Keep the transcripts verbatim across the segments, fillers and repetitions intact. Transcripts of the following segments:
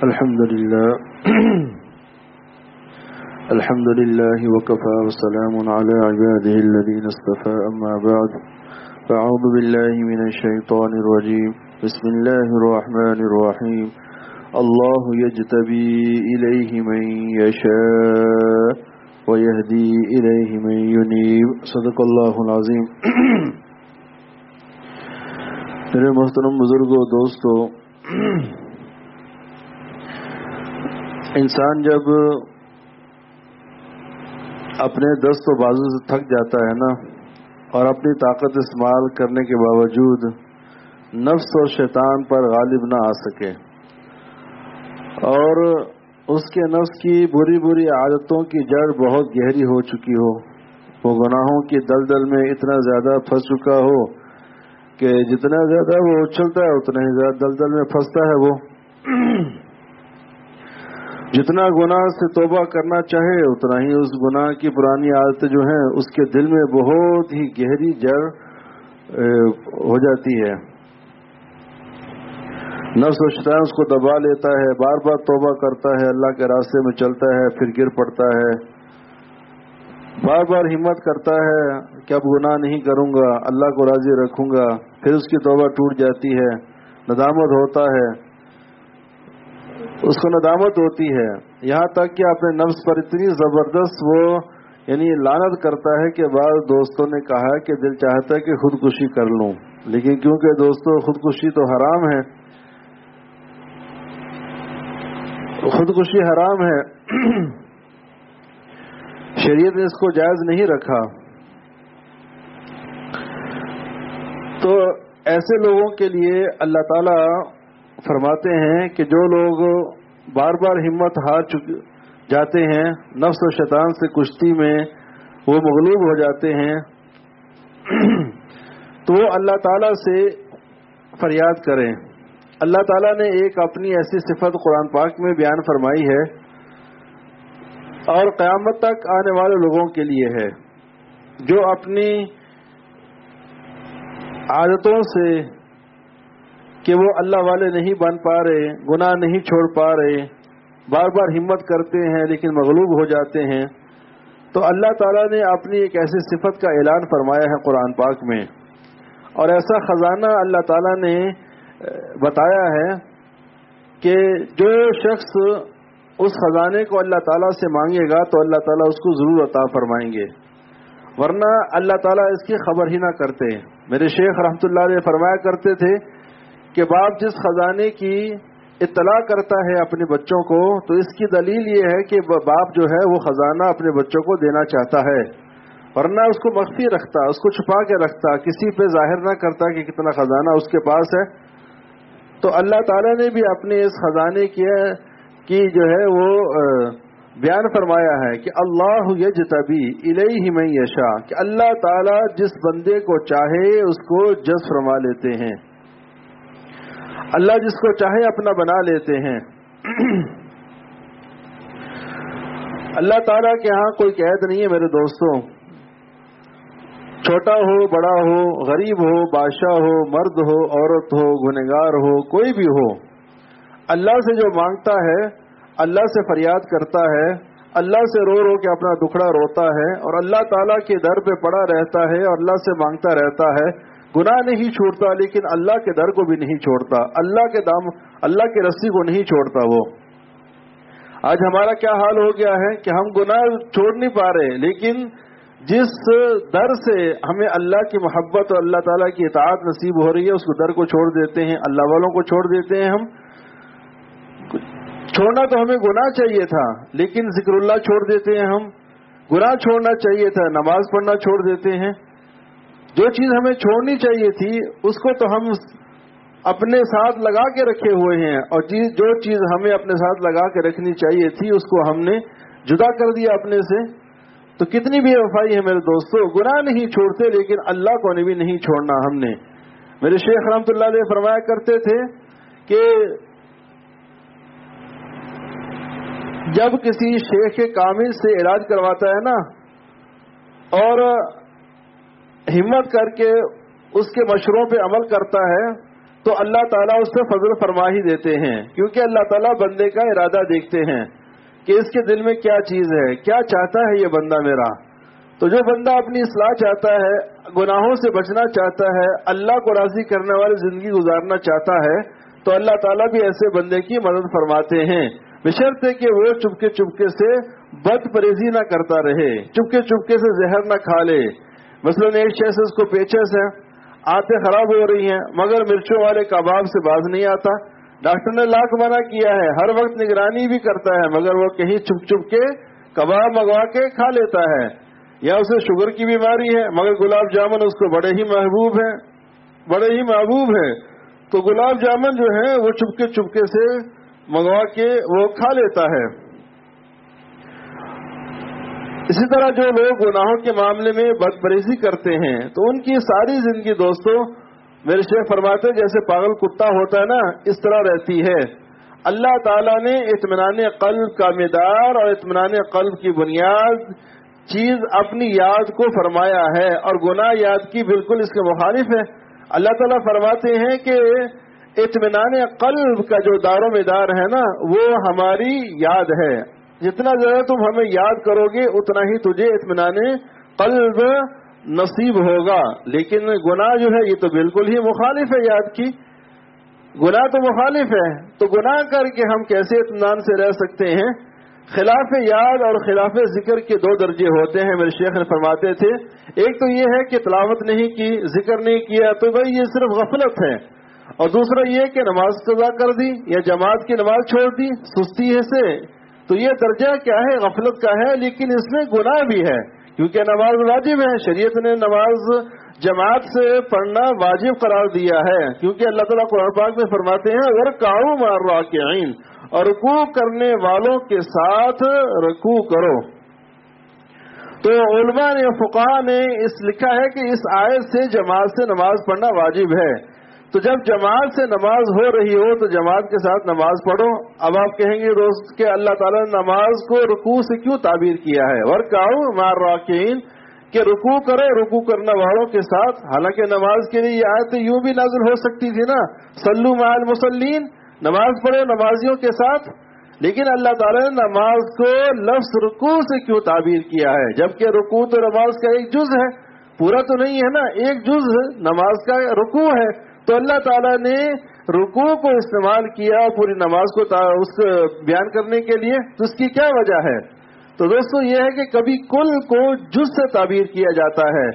الحمد لله الحمد لله وكفى وسلام على عباده الذين اصطفى أما بعد فأعوذ بالله من الشيطان الرجيم بسم الله الرحمن الرحيم الله يجتبي إليه من يشاء ويهدي إليه من ينيب صدق الله العظيم. میرے محترم بزرگوں دوستو، انسان جب اپنے دست و بازو سے تھک جاتا ہے نا، اور اپنی طاقت استعمال کرنے کے باوجود نفس اور شیطان پر غالب نہ آ سکے، اور اس کے نفس کی بری بری عادتوں کی جڑ بہت گہری ہو چکی ہو، وہ گناہوں کی دلدل میں اتنا زیادہ پھنس چکا ہو کہ جتنا زیادہ وہ اچھلتا ہے اتنا ہی زیادہ دلدل میں پھنستا ہے، وہ جتنا گناہ سے توبہ کرنا چاہے اتنا ہی اس گناہ کی پرانی عادتیں جو ہیں اس کے دل میں بہت ہی گہری جڑ ہو جاتی ہے. نفس و شیطان اس کو دبا لیتا ہے، بار بار توبہ کرتا ہے، اللہ کے راستے میں چلتا ہے، پھر گر پڑتا ہے، بار بار ہمت کرتا ہے کہ اب گناہ نہیں کروں گا، اللہ کو راضی رکھوں گا، پھر اس کی توبہ ٹوٹ جاتی ہے، ندامت ہوتا ہے، اس کو ندامت ہوتی ہے، یہاں تک کہ اپنے نفس پر اتنی زبردست وہ یعنی لعنت کرتا ہے کہ بعض دوستوں نے کہا کہ دل چاہتا ہے کہ خودکشی کر لوں، لیکن کیونکہ دوستوں خودکشی تو حرام ہے، خودکشی حرام ہے، شریعت نے اس کو جائز نہیں رکھا. تو ایسے لوگوں کے لیے اللہ تعالی فرماتے ہیں کہ جو لوگ بار بار ہمت ہار چکے جاتے ہیں، نفس و شیطان سے کشتی میں وہ مغلوب ہو جاتے ہیں، تو وہ اللہ تعالیٰ سے فریاد کریں. اللہ تعالیٰ نے ایک اپنی ایسی صفت قرآن پاک میں بیان فرمائی ہے اور قیامت تک آنے والے لوگوں کے لیے ہے، جو اپنی عادتوں سے کہ وہ اللہ والے نہیں بن پا رہے، گناہ نہیں چھوڑ پا رہے، بار بار ہمت کرتے ہیں لیکن مغلوب ہو جاتے ہیں، تو اللہ تعالیٰ نے اپنی ایک ایسی صفت کا اعلان فرمایا ہے قرآن پاک میں، اور ایسا خزانہ اللہ تعالیٰ نے بتایا ہے کہ جو شخص اس خزانے کو اللہ تعالیٰ سے مانگے گا تو اللہ تعالیٰ اس کو ضرور عطا فرمائیں گے، ورنہ اللہ تعالیٰ اس کی خبر ہی نہ کرتے. میرے شیخ رحمۃ اللہ علیہ فرمایا کرتے تھے کہ باپ جس خزانے کی اطلاع کرتا ہے اپنے بچوں کو تو اس کی دلیل یہ ہے کہ باپ جو ہے وہ خزانہ اپنے بچوں کو دینا چاہتا ہے، ورنہ اس کو مخفی رکھتا، اس کو چھپا کے رکھتا، کسی پہ ظاہر نہ کرتا کہ کتنا خزانہ اس کے پاس ہے. تو اللہ تعالیٰ نے بھی اپنے اس خزانے کی کی جو ہے وہ بیان فرمایا ہے کہ اللہ یجتبی الیہ من یشاء، کہ اللہ تعالیٰ جس بندے کو چاہے اس کو جذب فرما لیتے ہیں، اللہ جس کو چاہے اپنا بنا لیتے ہیں. اللہ تعالیٰ کے ہاں کوئی قید نہیں ہے میرے دوستوں، چھوٹا ہو بڑا ہو، غریب ہو بادشاہ ہو، مرد ہو عورت ہو، گنہگار ہو، کوئی بھی ہو، اللہ سے جو مانگتا ہے، اللہ سے فریاد کرتا ہے، اللہ سے رو رو کے اپنا دکھڑا روتا ہے اور اللہ تعالیٰ کے در پہ پڑا رہتا ہے اور اللہ سے مانگتا رہتا ہے، گناہ نہیں چھوڑتا لیکن اللہ کے در کو بھی نہیں چھوڑتا، اللہ کے دام اللہ کی رسی کو نہیں چھوڑتا. وہ آج ہمارا کیا حال ہو گیا ہے کہ ہم گناہ چھوڑ نہیں پا رہے، لیکن جس در سے ہمیں اللہ کی محبت اور اللہ تعالیٰ کی اطاعت نصیب ہو رہی ہے اس کو در کو چھوڑ دیتے ہیں، اللہ والوں کو چھوڑ دیتے ہیں. ہم چھوڑنا تو ہمیں گناہ چاہیے تھا لیکن ذکر اللہ چھوڑ دیتے ہیں، ہم گناہ چھوڑنا چاہیے تھا، نماز پڑھنا چھوڑ دیتے ہیں. جو چیز ہمیں چھوڑنی چاہیے تھی اس کو تو ہم اپنے ساتھ لگا کے رکھے ہوئے ہیں، اور جو چیز ہمیں اپنے ساتھ لگا کے رکھنی چاہیے تھی اس کو ہم نے جدا کر دیا اپنے سے. تو کتنی بے وفائی ہے میرے دوستو. گناہ نہیں چھوڑتے لیکن اللہ کو بھی نہیں چھوڑنا ہم نے. میرے شیخ رحمۃ اللہ علیہ فرمایا کرتے تھے کہ جب کسی شیخ کامل سے علاج کرواتا ہے نا اور ہمت کر کے اس کے مشوروں پہ عمل کرتا ہے تو اللہ تعالیٰ اس پہ فضل فرما ہی دیتے ہیں، کیونکہ اللہ تعالیٰ بندے کا ارادہ دیکھتے ہیں کہ اس کے دل میں کیا چیز ہے، کیا چاہتا ہے یہ بندہ میرا۔ تو جو بندہ اپنی اصلاح چاہتا ہے، گناہوں سے بچنا چاہتا ہے، اللہ کو راضی کرنے والی زندگی گزارنا چاہتا ہے، تو اللہ تعالیٰ بھی ایسے بندے کی مدد فرماتے ہیں، بشرطے کہ وہ چپکے چپکے سے بد پرہیزی نہ کرتا رہے، چپکے چپکے سے زہر نہ کھا لے۔ مثلاً ایک شخص اس کو پیچس ہے، آنتیں خراب ہو رہی ہیں، مگر مرچوں والے کباب سے باز نہیں آتا، ڈاکٹر نے لاکھ منع کیا ہے، ہر وقت نگرانی بھی کرتا ہے، مگر وہ کہیں چھپ چھپ کے کباب منگوا کے کھا لیتا ہے۔ یا اسے شوگر کی بیماری ہے، مگر گلاب جامن اس کو بڑے ہی محبوب ہے بڑے ہی محبوب ہے تو گلاب جامن جو ہے وہ چپکے چپکے سے منگوا کے وہ کھا لیتا ہے۔ اسی طرح جو لوگ گناہوں کے معاملے میں بدپرہیزی کرتے ہیں تو ان کی ساری زندگی دوستوں میرے شیخ فرماتے جیسے پاگل کتا ہوتا ہے نا، اس طرح رہتی ہے۔ اللہ تعالیٰ نے اطمینان قلب کا مدار اور اطمینان قلب کی بنیاد چیز اپنی یاد کو فرمایا ہے، اور گناہ یاد کی بالکل اس کے مخالف ہے۔ اللہ تعالیٰ فرماتے ہیں کہ اطمینان قلب کا جو دار و مدار ہے نا وہ ہماری یاد ہے، جتنا زیادہ تم ہمیں یاد کرو گے اتنا ہی تجھے اطمینان قلب نصیب ہوگا۔ لیکن گناہ جو ہے یہ تو بالکل ہی مخالف ہے یاد کی، گناہ تو مخالف ہے، تو گناہ کر کے ہم کیسے اطمینان سے رہ سکتے ہیں؟ خلاف یاد اور خلاف ذکر کے دو درجے ہوتے ہیں، میرے شیخ نے فرماتے تھے۔ ایک تو یہ ہے کہ تلاوت نہیں کی، ذکر نہیں کیا، تو بھائی یہ صرف غفلت ہے، اور دوسرا یہ کہ نماز قضا کر دی یا جماعت کی نماز چھوڑ دی سستی ہے سے، تو یہ درجہ کیا ہے؟ غفلت کا ہے، لیکن اس میں گناہ بھی ہے، کیونکہ نماز واجب ہے، شریعت نے نماز جماعت سے پڑھنا واجب قرار دیا ہے، کیونکہ اللہ تعالیٰ قرآن پاک میں فرماتے ہیں وَارْكَعُوا مَعَ الرَّاكِعِينَ، اور رکوع کرنے والوں کے ساتھ رکوع کرو۔ تو علماء نے فقہاء نے اس لکھا ہے کہ اس آیت سے جماعت سے نماز پڑھنا واجب ہے، تو جب جماعت سے نماز ہو رہی ہو تو جماعت کے ساتھ نماز پڑھو۔ اب آپ کہیں گے دوست کہ اللہ تعالیٰ نے نماز کو رکوع سے کیوں تعبیر کیا ہے؟ وَارْكَعُوا مَعَ الرَّاكِعِينَ، کہ رکوع کرے رکوع کرنے والوں کے ساتھ، حالانکہ نماز کے لیے یہ آیت یوں بھی نازل ہو سکتی تھی نا، صلوا مع المصلین، نماز پڑھو نمازیوں کے ساتھ، لیکن اللہ تعالیٰ نے نماز کو لفظ رکوع سے کیوں تعبیر کیا ہے؟ جبکہ رکوع تو نماز کا ایک جز ہے، پورا تو نہیں ہے نا، ایک جز نماز کا رکوع ہے، تو اللہ تعالیٰ نے رکوع کو استعمال کیا پوری نماز کو اس کو بیان کرنے کے لیے، تو اس کی کیا وجہ ہے؟ تو دوستو یہ ہے کہ کبھی کل کو جز سے تعبیر کیا جاتا ہے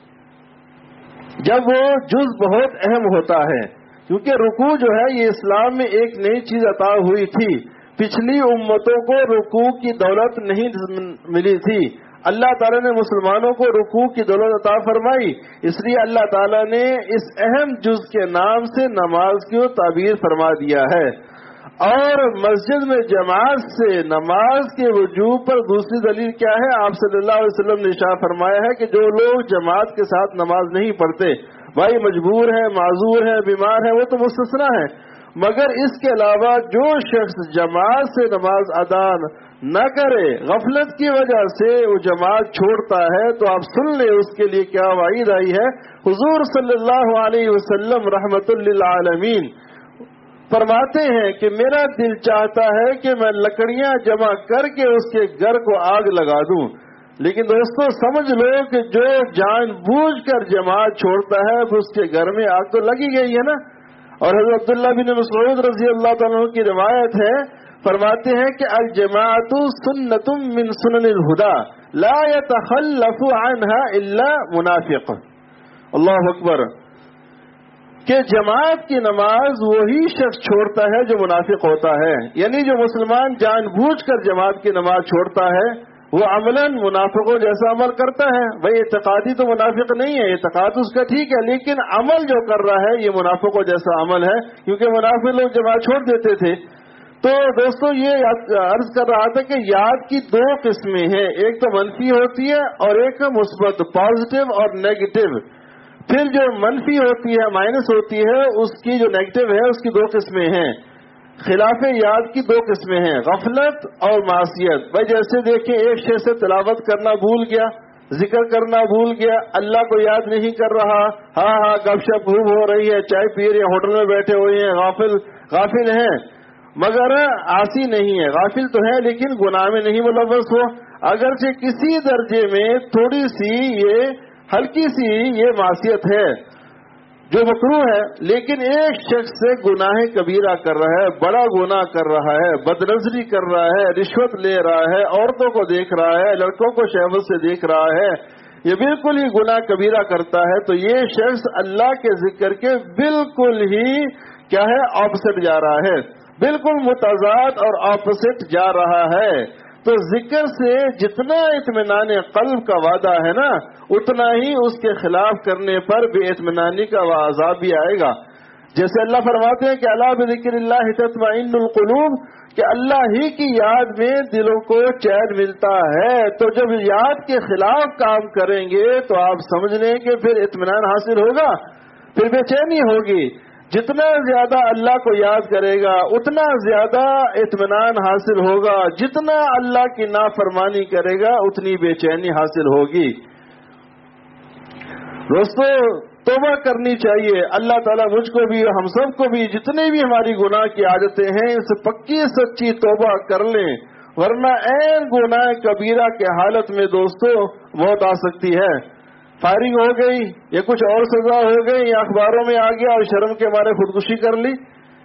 جب وہ جز بہت اہم ہوتا ہے، کیونکہ رکوع جو ہے یہ اسلام میں ایک نئی چیز عطا ہوئی تھی، پچھلی امتوں کو رکوع کی دولت نہیں ملی تھی، اللہ تعالیٰ نے مسلمانوں کو رکوع کی دولت عطا فرمائی، اس لیے اللہ تعالیٰ نے اس اہم جز کے نام سے نماز کی تعبیر فرما دیا ہے۔ اور مسجد میں جماعت سے نماز کے وجوب پر دوسری دلیل کیا ہے؟ آپ صلی اللہ علیہ وسلم نے ارشاد فرمایا ہے کہ جو لوگ جماعت کے ساتھ نماز نہیں پڑھتے، بھائی مجبور ہے، معذور ہے، بیمار ہے، وہ تو مستثنیٰ ہے، مگر اس کے علاوہ جو شخص جماعت سے نماز ادا نہ کرے، غفلت کی وجہ سے وہ جماعت چھوڑتا ہے، تو آپ سن لیں اس کے لیے کیا وعید آئی ہے۔ حضور صلی اللہ علیہ وسلم رحمت للعالمین فرماتے ہیں کہ میرا دل چاہتا ہے کہ میں لکڑیاں جمع کر کے اس کے گھر کو آگ لگا دوں، لیکن دوستو سمجھ لو کہ جو جان بوجھ کر جماعت چھوڑتا ہے اس کے گھر میں آگ تو لگی گئی ہے نا۔ اور حضرت عبداللہ بن مسعود رضی اللہ تعالیٰ عنہ کی روایت ہے، فرماتے ہیں کہ الجماعت سنت من سنن الہدی لا يتخلف عنها الا منافق۔ اللہ اکبر، کہ جماعت کی نماز وہی شخص چھوڑتا ہے جو منافق ہوتا ہے، یعنی جو مسلمان جان بوجھ کر جماعت کی نماز چھوڑتا ہے وہ عملاً منافقوں جیسا عمل کرتا ہے۔ بھائی اعتقادی تو منافق نہیں ہے، اعتقاد اس کا ٹھیک ہے، لیکن عمل جو کر رہا ہے یہ منافقوں جیسا عمل ہے، کیونکہ منافق لوگ جماعت چھوڑ دیتے تھے۔ تو دوستو یہ عرض کر رہا تھا کہ یاد کی دو قسمیں ہیں، ایک تو منفی ہوتی ہے اور ایک مثبت، پازیٹو اور نیگیٹو۔ پھر جو منفی ہوتی ہے، مائنس ہوتی ہے، اس کی جو نیگیٹو ہے اس کی دو قسمیں ہیں۔ خلاف یاد کی دو قسمیں ہیں، غفلت اور معصیت۔ بھائی جیسے دیکھیں ایک شے سے تلاوت کرنا بھول گیا، ذکر کرنا بھول گیا، اللہ کو یاد نہیں کر رہا، ہاں ہاں گپ شپ خوب ہو رہی ہے، چائے پی رہے ہیں، ہوٹل میں بیٹھے ہوئے ہیں، غافل غافل ہیں مگر عاصی نہیں ہے، غافل تو ہے لیکن گناہ میں نہیں ملوث ہو، اگرچہ کسی درجے میں تھوڑی سی یہ ہلکی سی یہ معصیت ہے جو مکروہ ہے، لیکن ایک شخص سے گناہ کبیرہ کر رہا ہے، بڑا گناہ کر رہا ہے، بدنظری کر رہا ہے، رشوت لے رہا ہے، عورتوں کو دیکھ رہا ہے، لڑکوں کو شہوت سے دیکھ رہا ہے، یہ بالکل ہی گناہ کبیرہ کرتا ہے، تو یہ شخص اللہ کے ذکر کے بالکل ہی کیا ہے اپوزٹ جا رہا ہے، بالکل متضاد اور اپوزٹ جا رہا ہے۔ تو ذکر سے جتنا اطمینان قلب کا وعدہ ہے نا، اتنا ہی اس کے خلاف کرنے پر بے اطمینانی کا عذاب بھی آئے گا۔ جیسے اللہ فرماتے ہیں کہ الا بذکر اللہ تطمئن القلوب، کہ اللہ ہی کی یاد میں دلوں کو چین ملتا ہے، تو جب یاد کے خلاف کام کریں گے تو آپ سمجھ لیں کہ پھر اطمینان حاصل ہوگا، پھر بے چینی ہوگی۔ جتنا زیادہ اللہ کو یاد کرے گا اتنا زیادہ اطمینان حاصل ہوگا، جتنا اللہ کی نافرمانی کرے گا اتنی بے چینی حاصل ہوگی۔ دوستو توبہ کرنی چاہیے، اللہ تعالیٰ مجھ کو بھی ہم سب کو بھی جتنے بھی ہماری گناہ کی عادتیں ہیں ان سے پکی سچی توبہ کر لیں، ورنہ عین گناہ کبیرہ کے حالت میں دوستو موت آ سکتی ہے۔ فائرنگ ہو گئی یا کچھ اور سزا ہو گئی یا اخباروں میں آ گیا اور شرم کے مارے خودکشی کر لی،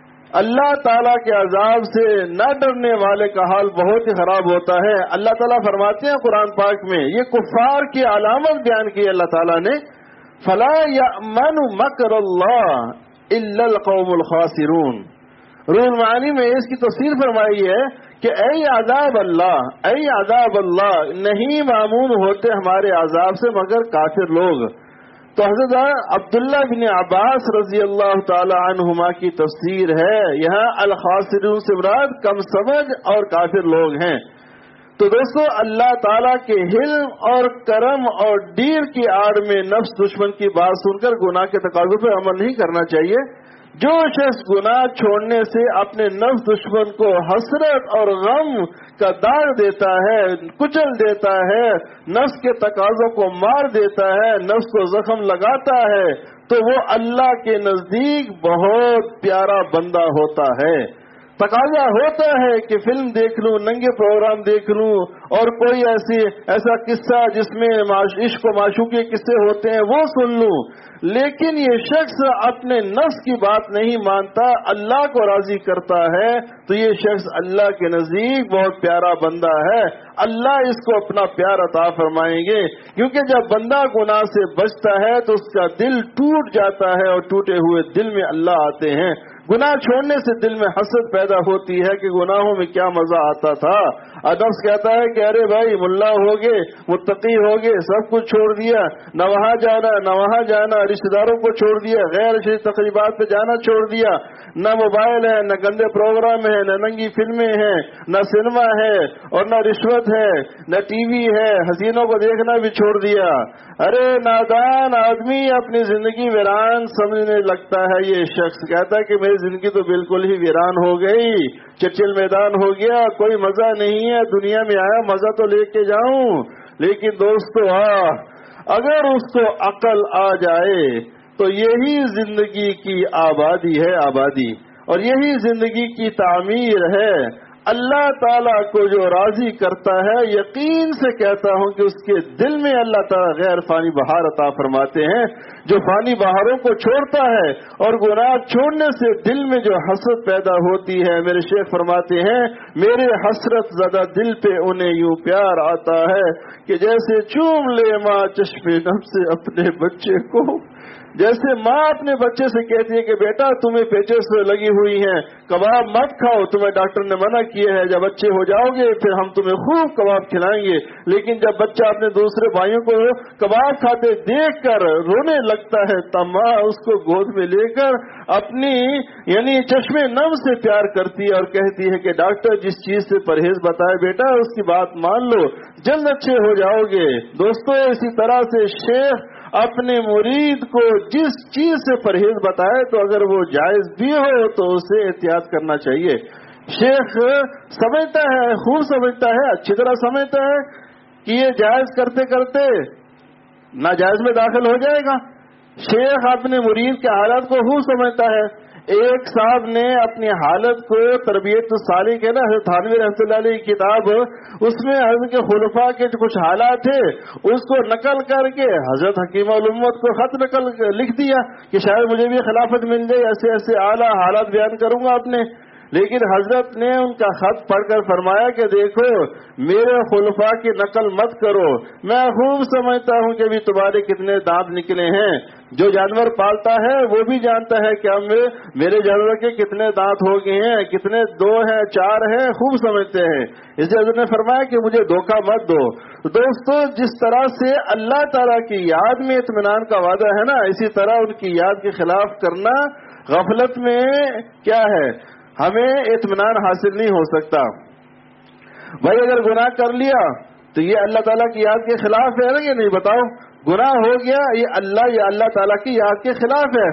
اللہ تعالیٰ کے عذاب سے نہ ڈرنے والے کا حال بہت ہی خراب ہوتا ہے۔ اللہ تعالیٰ فرماتے ہیں قرآن پاک میں، یہ کفار کی علامت بیان کی اللہ تعالیٰ نے، فلا یأمن مکر اللہ الا القوم الخاسرون۔ روح المعانی میں اس کی تفسیر فرمائی ہے کہ اے عذاب اللہ، اے عذاب اللہ، نہیں معمون ہوتے ہمارے عذاب سے مگر کافر لوگ۔ تو حضرت عبداللہ بن عباس رضی اللہ تعالی عنہما کی تفسیر ہے، یہاں الخاسرون سے مراد کم سمجھ اور کافر لوگ ہیں۔ تو دوستو اللہ تعالیٰ کے حلم اور کرم اور ڈیر کی آڑ میں نفس دشمن کی بات سن کر گناہ کے تقاضوں پہ عمل نہیں کرنا چاہیے۔ جو شخص گناہ چھوڑنے سے اپنے نفس دشمن کو حسرت اور غم کا داغ دیتا ہے، کچل دیتا ہے، نفس کے تقاضوں کو مار دیتا ہے، نفس کو زخم لگاتا ہے، تو وہ اللہ کے نزدیک بہت پیارا بندہ ہوتا ہے۔ تقاضا ہوتا ہے کہ فلم دیکھ لوں، ننگے پروگرام دیکھ لوں، اور کوئی ایسی ایسا قصہ جس میں عشق و معشوقی قصے ہوتے ہیں وہ سن لوں، لیکن یہ شخص اپنے نفس کی بات نہیں مانتا، اللہ کو راضی کرتا ہے، تو یہ شخص اللہ کے نزدیک بہت پیارا بندہ ہے، اللہ اس کو اپنا پیار عطا فرمائیں گے۔ کیونکہ جب بندہ گناہ سے بچتا ہے تو اس کا دل ٹوٹ جاتا ہے، اور ٹوٹے ہوئے دل میں اللہ آتے ہیں۔ گناہ چھوڑنے سے دل میں حسرت پیدا ہوتی ہے کہ گناہوں میں کیا مزہ آتا تھا۔ نفس کہتا ہے کہ ارے بھائی ملا ہو گئے، متقی ہو گئے، سب کچھ چھوڑ دیا، نہ وہاں جانا نہ وہاں جانا، رشتہ داروں کو چھوڑ دیا، غیر شرعی تقریبات پہ جانا چھوڑ دیا، نہ موبائل ہے، نہ گندے پروگرام ہے، نہ ننگی فلمیں ہیں، نہ سنیما ہے، اور نہ رشوت ہے، نہ ٹی وی ہے، حسینوں کو دیکھنا بھی چھوڑ دیا۔ ارے نادان آدمی اپنی زندگی ویران سمجھنے لگتا ہے۔ یہ شخص کہتا ہے کہ میری زندگی تو بالکل ہی ویران ہو گئی، چچل میدان ہو گیا، کوئی مزہ نہیں ہے، دنیا میں آیا مزہ تو لے کے جاؤں۔ لیکن دوستو ہاں اگر اس کو عقل آ جائے تو یہی زندگی کی آبادی ہے، آبادی، اور یہی زندگی کی تعمیر ہے۔ اللہ تعالیٰ کو جو راضی کرتا ہے، یقین سے کہتا ہوں کہ اس کے دل میں اللہ تعالیٰ غیر فانی بہار عطا فرماتے ہیں۔ جو فانی بہاروں کو چھوڑتا ہے اور گناہ چھوڑنے سے دل میں جو حسرت پیدا ہوتی ہے، میرے شیخ فرماتے ہیں میرے حسرت زدہ دل پہ انہیں یوں پیار آتا ہے کہ جیسے چوم لے ماں چشم نم سے اپنے بچے کو۔ جیسے ماں اپنے بچے سے کہتی ہے کہ بیٹا تمہیں پیچس لگی ہوئی ہیں، کباب مت کھاؤ، تمہیں ڈاکٹر نے منع کیا ہے، جب بچے ہو جاؤ گے پھر ہم تمہیں خوب کباب کھلائیں گے۔ لیکن جب بچہ اپنے دوسرے بھائیوں کو کباب کھاتے دیکھ کر رونے لگتا ہے تب ماں اس کو گود میں لے کر اپنی یعنی چشمے نم سے پیار کرتی ہے اور کہتی ہے کہ ڈاکٹر جس چیز سے پرہیز بتائے بیٹا اس کی بات مان لو، جلد اچھے ہو جاؤ گے۔ دوستو اسی طرح سے شیخ اپنے مرید کو جس چیز سے پرہیز بتائے تو اگر وہ جائز بھی ہو تو اسے احتیاط کرنا چاہیے۔ شیخ سمجھتا ہے، خوب سمجھتا ہے، اچھی طرح سمجھتا ہے کہ یہ جائز کرتے کرتے ناجائز میں داخل ہو جائے گا. شیخ اپنے مرید کے حالت کو خوب سمجھتا ہے. ایک صاحب نے اپنی حالت کو تربیت الصالح کے نا حضرت تھانوی رحمۃ اللہ علیہ کی کتاب، اس میں حضرت کے خلفاء کے جو کچھ حالات تھے اس کو نقل کر کے حضرت حکیم الامت کو خط نقل لکھ دیا کہ شاید مجھے بھی خلافت مل جائے، ایسے ایسے اعلیٰ حالات بیان کروں گا اپنے. لیکن حضرت نے ان کا خط پڑھ کر فرمایا کہ دیکھو میرے خلفاء کی نقل مت کرو، میں خوب سمجھتا ہوں کہ ابھی تمہارے کتنے دانت نکلے ہیں. جو جانور پالتا ہے وہ بھی جانتا ہے کہ ہم میرے جانور کے کتنے دانت ہو گئے ہیں، کتنے دو ہیں چار ہیں، خوب سمجھتے ہیں. اس لیے حضرت نے فرمایا کہ مجھے دھوکہ مت دو. دوستو جس طرح سے اللہ تعالیٰ کی یاد میں اطمینان کا وعدہ ہے نا، اسی طرح ان کی یاد کے خلاف کرنا غفلت میں کیا ہے، ہمیں اطمینان حاصل نہیں ہو سکتا. بھائی اگر گناہ کر لیا تو یہ اللہ تعالیٰ کی یاد کے خلاف ہے نا کہ نہیں؟ بتاؤ، گناہ ہو گیا یہ اللہ یا اللہ تعالیٰ کی یاد کے خلاف ہے.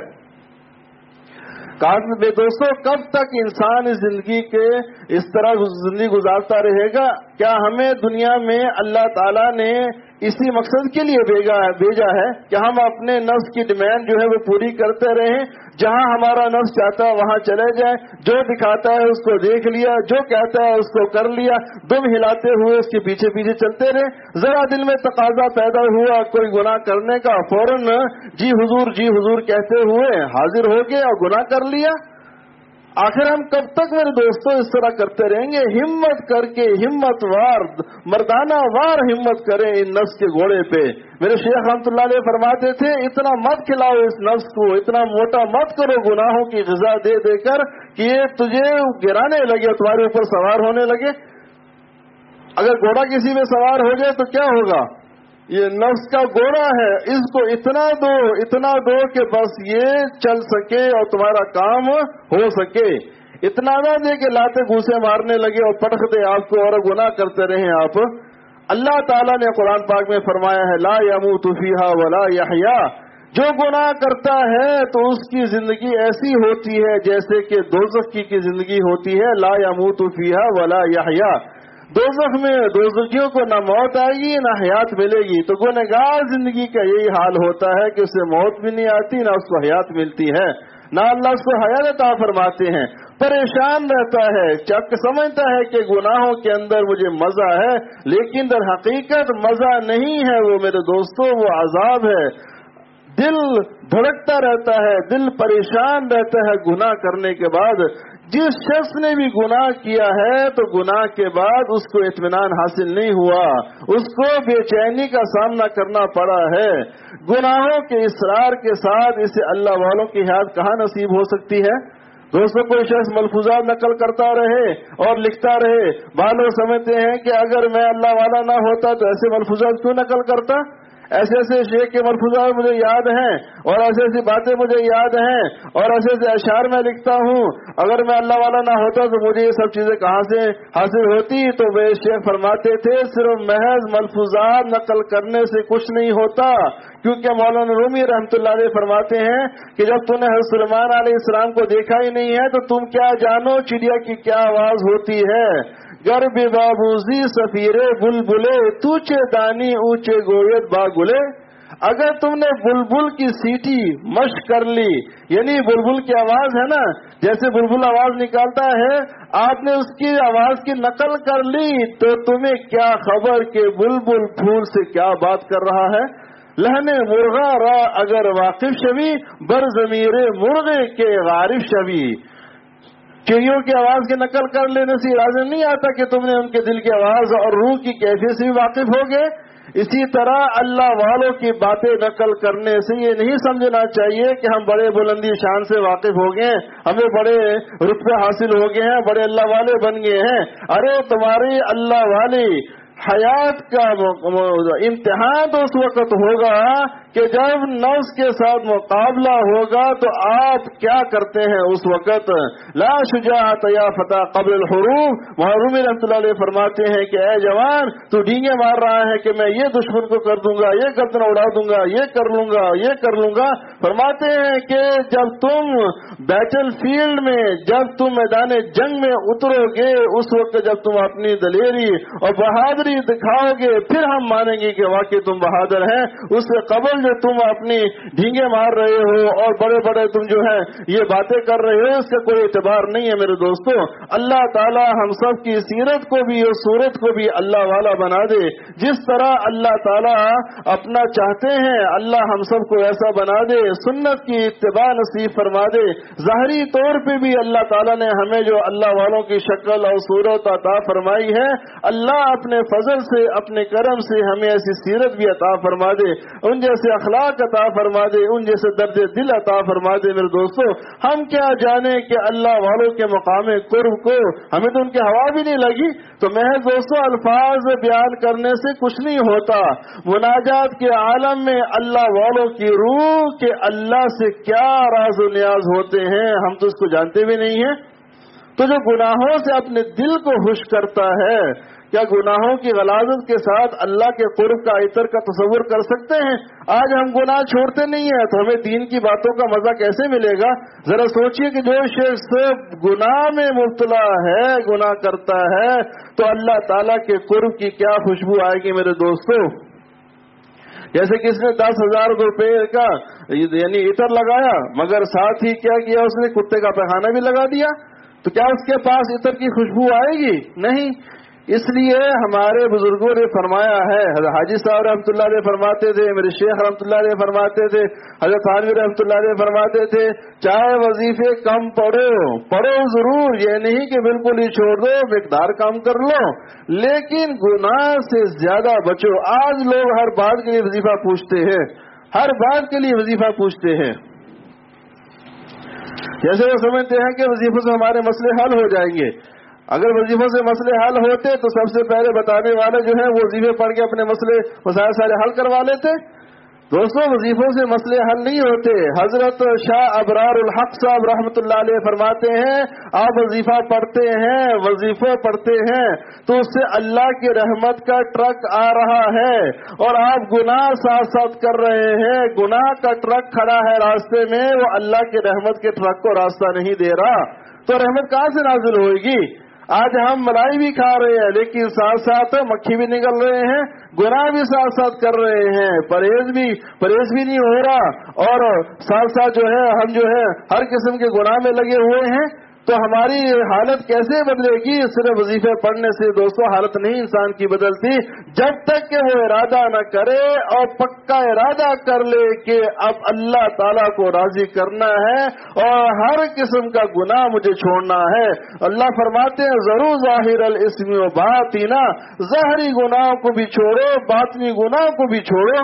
بے دوستو کب تک انسان اس زندگی کے اس طرح زندگی گزارتا رہے گا؟ کیا ہمیں دنیا میں اللہ تعالیٰ نے اسی مقصد کے لیے بھیجا ہے کہ ہم اپنے نفس کی ڈیمانڈ جو ہے وہ پوری کرتے رہیں، جہاں ہمارا نفس چاہتا ہے وہاں چلے جائیں، جو دکھاتا ہے اس کو دیکھ لیا، جو کہتا ہے اس کو کر لیا، دم ہلاتے ہوئے اس کے پیچھے پیچھے چلتے رہے؟ ذرا دل میں تقاضا پیدا ہوا کوئی گناہ کرنے کا، فوراً جی حضور جی حضور کہتے ہوئے حاضر ہو گئے اور گناہ کر لیا. آخر ہم کب تک میرے دوستوں اس طرح کرتے رہیں گے؟ ہمت کر کے ہمت وار مردانہ وار ہمت کریں ان نفس کے گھوڑے پہ. میرے شیخ رحمۃ اللہ علیہ فرماتے تھے اتنا مت کھلاؤ اس نفس کو، اتنا موٹا مت کرو گناہوں کی غذا دے دے کر کہ یہ تجھے گرانے لگے، تمہارے اوپر سوار ہونے لگے. اگر گھوڑا کسی میں سوار ہو جائے تو کیا ہوگا؟ یہ نفس کا گھوڑا ہے، اس کو اتنا دو اتنا دو کہ بس یہ چل سکے اور تمہارا کام ہو سکے. اتنا نہ دے کہ لاتے گھوسے مارنے لگے اور پٹخ دے آپ کو اور گناہ کرتے رہیں آپ. اللہ تعالیٰ نے قرآن پاک میں فرمایا ہے لا یموت فیہا ولا یحیا. جو گناہ کرتا ہے تو اس کی زندگی ایسی ہوتی ہے جیسے کہ دوزخ کی کی زندگی ہوتی ہے. لا یموت فیہا ولا یحیا. دوزخ میں دوزخیوں کو نہ موت آئے گی نہ حیات ملے گی. تو گنہگار زندگی کا یہی حال ہوتا ہے کہ اسے موت بھی نہیں آتی نہ اس کو حیات ملتی ہے، نہ اللہ اس کو حیات عطا فرماتے ہیں. پریشان رہتا ہے، چک سمجھتا ہے کہ گناہوں کے اندر مجھے مزہ ہے، لیکن در حقیقت مزہ نہیں ہے وہ میرے دوستوں، وہ عذاب ہے. دل دھڑکتا رہتا ہے، دل پریشان رہتا ہے گناہ کرنے کے بعد. جس شخص نے بھی گناہ کیا ہے تو گناہ کے بعد اس کو اطمینان حاصل نہیں ہوا، اس کو بے چینی کا سامنا کرنا پڑا ہے. گناہوں کے اصرار کے ساتھ اسے اللہ والوں کی حیات کہاں نصیب ہو سکتی ہے؟ دوستوں کوئی شخص ملفوظات نقل کرتا رہے اور لکھتا رہے، بعض لوگ سمجھتے ہیں کہ اگر میں اللہ والا نہ ہوتا تو ایسے ملفوظات کیوں نقل کرتا؟ ایسے ایسے شیخ کے ملفوظات مجھے یاد ہیں اور ایسی ایسی باتیں مجھے یاد ہیں اور ایسے ایسے اشعار میں لکھتا ہوں، اگر میں اللہ والا نہ ہوتا تو مجھے یہ سب چیزیں کہاں سے حاصل ہوتی؟ تو وہ شیخ فرماتے تھے صرف محض ملفوظات نقل کرنے سے کچھ نہیں ہوتا، کیونکہ مولانا رومی رحمۃ اللہ علیہ فرماتے ہیں کہ جب تم نے حضرت سلیمان علیہ السلام کو دیکھا ہی نہیں ہے تو تم کیا جانو چڑیا کی کیا آواز ہوتی ہے. گر بے بابوزی سفیرے بلبلے توچے دانی اونچے گویت باگلے. اگر تم نے بلبل کی سیٹی مشق کر لی، یعنی بلبل کی آواز ہے نا، جیسے بلبل آواز نکالتا ہے، آپ نے اس کی آواز کی نقل کر لی تو تمہیں کیا خبر کہ بلبل پھول سے کیا بات کر رہا ہے. لہنے مرغا را اگر واقف شوی بر ضمیر مرغے کے غارف شوی. چڑیوں کی آواز کی نقل کر لینے سے لازم نہیں آتا کہ تم نے ان کے دل کی آواز اور روح کی کیفیت سے بھی واقف ہو گئے. اسی طرح اللہ والوں کی باتیں نقل کرنے سے یہ نہیں سمجھنا چاہیے کہ ہم بڑے بلندی شان سے واقف ہو گئے، ہمیں بڑے رتبے حاصل ہو گئے ہیں، بڑے اللہ والے بن گئے ہیں. ارے تمہاری اللہ والی حیات کا امتحان تو اس وقت ہوگا کہ جب نفس کے ساتھ مقابلہ ہوگا تو آپ کیا کرتے ہیں اس وقت. لا شجاعت یا فتح قبل الحروب. محرومی رحمۃ اللہ علیہ فرماتے ہیں کہ اے جوان تو ڈینگے مار رہا ہے کہ میں یہ دشمن کو کر دوں گا، یہ گردن اڑا دوں گا، یہ کر لوں گا، یہ کر لوں گا. فرماتے ہیں کہ جب تم بیٹل فیلڈ میں، جب تم میدان جنگ میں اترو گے، اس وقت جب تم اپنی دلیری اور بہادری بہادری دکھاؤ گے پھر ہم مانیں گے کہ واقعی تم بہادر ہیں. اس سے قبل جو تم اپنی ڈھینگے مار رہے ہو اور بڑے بڑے تم جو ہے یہ باتیں کر رہے ہو اس کا کوئی اعتبار نہیں ہے میرے دوستوں. اللہ تعالی ہم سب کی سیرت کو بھی اور صورت کو بھی اللہ والا بنا دے. جس طرح اللہ تعالی اپنا چاہتے ہیں اللہ ہم سب کو ایسا بنا دے. سنت کی اتباع نصیب فرما دے. ظاہری طور پہ بھی اللہ تعالیٰ نے ہمیں جو اللہ والوں کی شکل اور صورت عطا فرمائی ہے اللہ اپنے فضل سے اپنے کرم سے ہمیں ایسی سیرت بھی عطا فرما دے, ان جیسے اخلاق عطا فرما دے, ان جیسے درد دل عطا فرما دے. میرے دوستو ہم کیا جانے کہ اللہ والوں کے مقام قرب کو ہمیں تو ان کی ہوا بھی نہیں لگی. تو محض دوستو الفاظ بیان کرنے سے کچھ نہیں ہوتا. مناجات کے عالم میں اللہ والوں کی روح کہ اللہ سے کیا راز و نیاز ہوتے ہیں ہم تو اس کو جانتے بھی نہیں ہیں. تو جو گناہوں سے اپنے دل کو خوش کرتا ہے کیا گناہوں کی غلاظت کے ساتھ اللہ کے قرب کا عطر کا تصور کر سکتے ہیں؟ آج ہم گناہ چھوڑتے نہیں ہیں تو ہمیں دین کی باتوں کا مزہ کیسے ملے گا؟ ذرا سوچئے کہ جو شخص گناہ میں مبتلا ہے گناہ کرتا ہے تو اللہ تعالیٰ کے قرب کی کیا خوشبو آئے گی میرے دوستو. جیسے کس نے دس ہزار روپے کا یعنی عطر لگایا مگر ساتھ ہی کیا کیا اس نے کتے کا پیخانہ بھی لگا دیا تو کیا اس کے پاس عطر کی خوشبو آئے گی؟ نہیں. اس لیے ہمارے بزرگوں نے فرمایا ہے, حضرت حاجی صاحب رحمۃ اللہ علیہ فرماتے تھے, میرے شیخ رحمۃ اللہ علیہ فرماتے تھے, حضرت تھانوی رحمۃ اللہ علیہ فرماتے تھے, چاہے وظیفے کم پڑھو پڑھو ضرور, یہ نہیں کہ بالکل ہی چھوڑ دو, مقدار کم کر لو, لیکن گناہ سے زیادہ بچو. آج لوگ ہر بات کے لیے وظیفہ پوچھتے ہیں, ہر بات کے لیے وظیفہ پوچھتے ہیں, جیسے وہ سمجھتے ہیں کہ وظیفوں سے ہمارے مسئلے حل ہو جائیں گے. اگر وظیفوں سے مسئلے حل ہوتے تو سب سے پہلے بتانے والے جو ہیں وہ وظیفے پڑھ کے اپنے مسئلے مسائل سارے حل کروا لیتے. دوستوں وظیفوں سے مسئلے حل نہیں ہوتے. حضرت شاہ ابرار الحق صاحب رحمۃ اللہ علیہ فرماتے ہیں آپ وظیفہ پڑھتے ہیں وظیفہ پڑھتے ہیں تو اس سے اللہ کی رحمت کا ٹرک آ رہا ہے اور آپ گناہ ساتھ ساتھ کر رہے ہیں, گناہ کا ٹرک کھڑا ہے راستے میں, وہ اللہ کی رحمت کے ٹرک کو راستہ نہیں دے رہا, تو رحمت کہاں سے نازل ہوئے گی؟ آج ہم ملائی بھی کھا رہے ہیں لیکن ساتھ ساتھ مکھی بھی نکل رہے ہیں, گناہ بھی ساتھ ساتھ کر رہے ہیں, پرہیز بھی پرہیز بھی نہیں ہو رہا اور ساتھ ساتھ جو ہے ہم جو ہے ہر قسم کے گناہ میں لگے ہوئے ہیں. تو ہماری حالت کیسے بدلے گی؟ صرف وظیفے پڑھنے سے دوستوں حالت نہیں انسان کی بدلتی, جب تک کہ وہ ارادہ نہ کرے اور پکا ارادہ کر لے کہ اب اللہ تعالیٰ کو راضی کرنا ہے اور ہر قسم کا گناہ مجھے چھوڑنا ہے. اللہ فرماتے ہیں ضرور ظاہر الاسم و باطنا, ظاہری گناہوں کو بھی چھوڑو باطنی گناہوں کو بھی چھوڑو.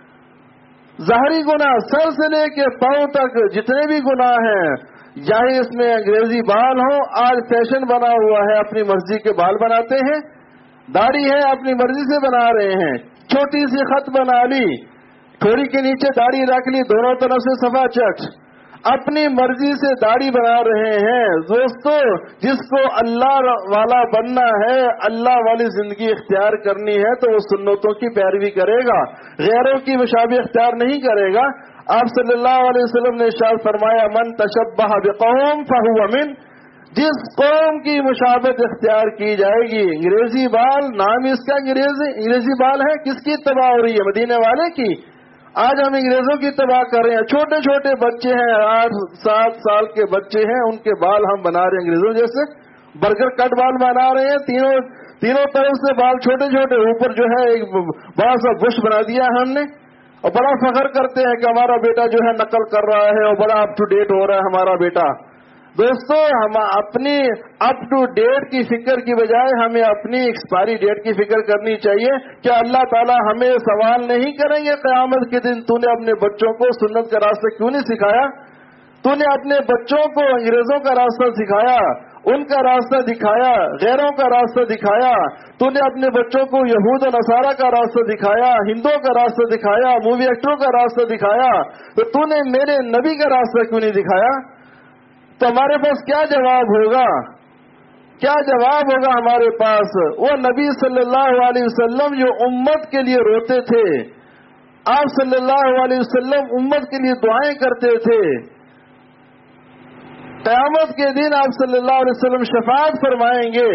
ظاہری گناہ سر سے لے کے پاؤں تک جتنے بھی گناہ ہیں, چاہے اس میں انگریزی بال ہو, آج فیشن بنا ہوا ہے اپنی مرضی کے بال بناتے ہیں, داڑھی ہے اپنی مرضی سے بنا رہے ہیں, چھوٹی سی خط بنا لی, تھوڑی کے نیچے داڑھی رکھ لی, دونوں طرف سے صفا چٹ, اپنی مرضی سے داڑھی بنا رہے ہیں. دوستو جس کو اللہ والا بننا ہے, اللہ والی زندگی اختیار کرنی ہے تو وہ سنتوں کی پیروی کرے گا, غیروں کی مشابہ اختیار نہیں کرے گا. آپ صلی اللہ علیہ وسلم نے ارشاد فرمایا من تشبہ بقوم فہو من, جس قوم کی مشابہت اختیار کی جائے گی. انگریزی بال نام اس کا انگریزی انگریزی بال ہے, کس کی اتباع ہو رہی ہے؟ مدینے والے کی. آج ہم انگریزوں کی اتباع کر رہے ہیں. چھوٹے چھوٹے بچے ہیں, آٹھ سات سال کے بچے ہیں, ان کے بال ہم بنا رہے ہیں انگریزوں جیسے, برگر کٹ بال بنا رہے ہیں, تینوں تینوں طرف سے بال چھوٹے چھوٹے, اوپر جو ہے ایک بڑا سا بش بنا دیا ہم نے اور بڑا فخر کرتے ہیں کہ ہمارا بیٹا جو ہے نقل کر رہا ہے اور بڑا اپ ٹو ڈیٹ ہو رہا ہے ہمارا بیٹا. دوستو ہم اپنی اپ ٹو ڈیٹ کی فکر کی بجائے ہمیں اپنی ایکسپائری ڈیٹ کی فکر کرنی چاہیے. کیا اللہ تعالیٰ ہمیں سوال نہیں کریں گے قیامت کے دن تو نے اپنے بچوں کو سنت کا راستہ کیوں نہیں سکھایا؟ تو نے اپنے بچوں کو انگریزوں کا راستہ سکھایا, ان کا راستہ دکھایا, غیروں کا راستہ دکھایا. تو نے اپنے بچوں کو یہود و نصارہ کا راستہ دکھایا, ہندوؤں کا راستہ دکھایا, مووی ایکٹروں کا راستہ دکھایا, تو تو نے میرے نبی کا راستہ کیوں نہیں دکھایا؟ تو ہمارے پاس کیا جواب ہوگا؟ کیا جواب ہوگا ہمارے پاس؟ وہ نبی صلی اللہ علیہ وسلم جو امت کے لیے روتے تھے, آپ صلی اللہ علیہ وسلم امت کے لیے دعائیں کرتے تھے, قیامت کے دن آپ صلی اللہ علیہ وسلم شفاعت فرمائیں گے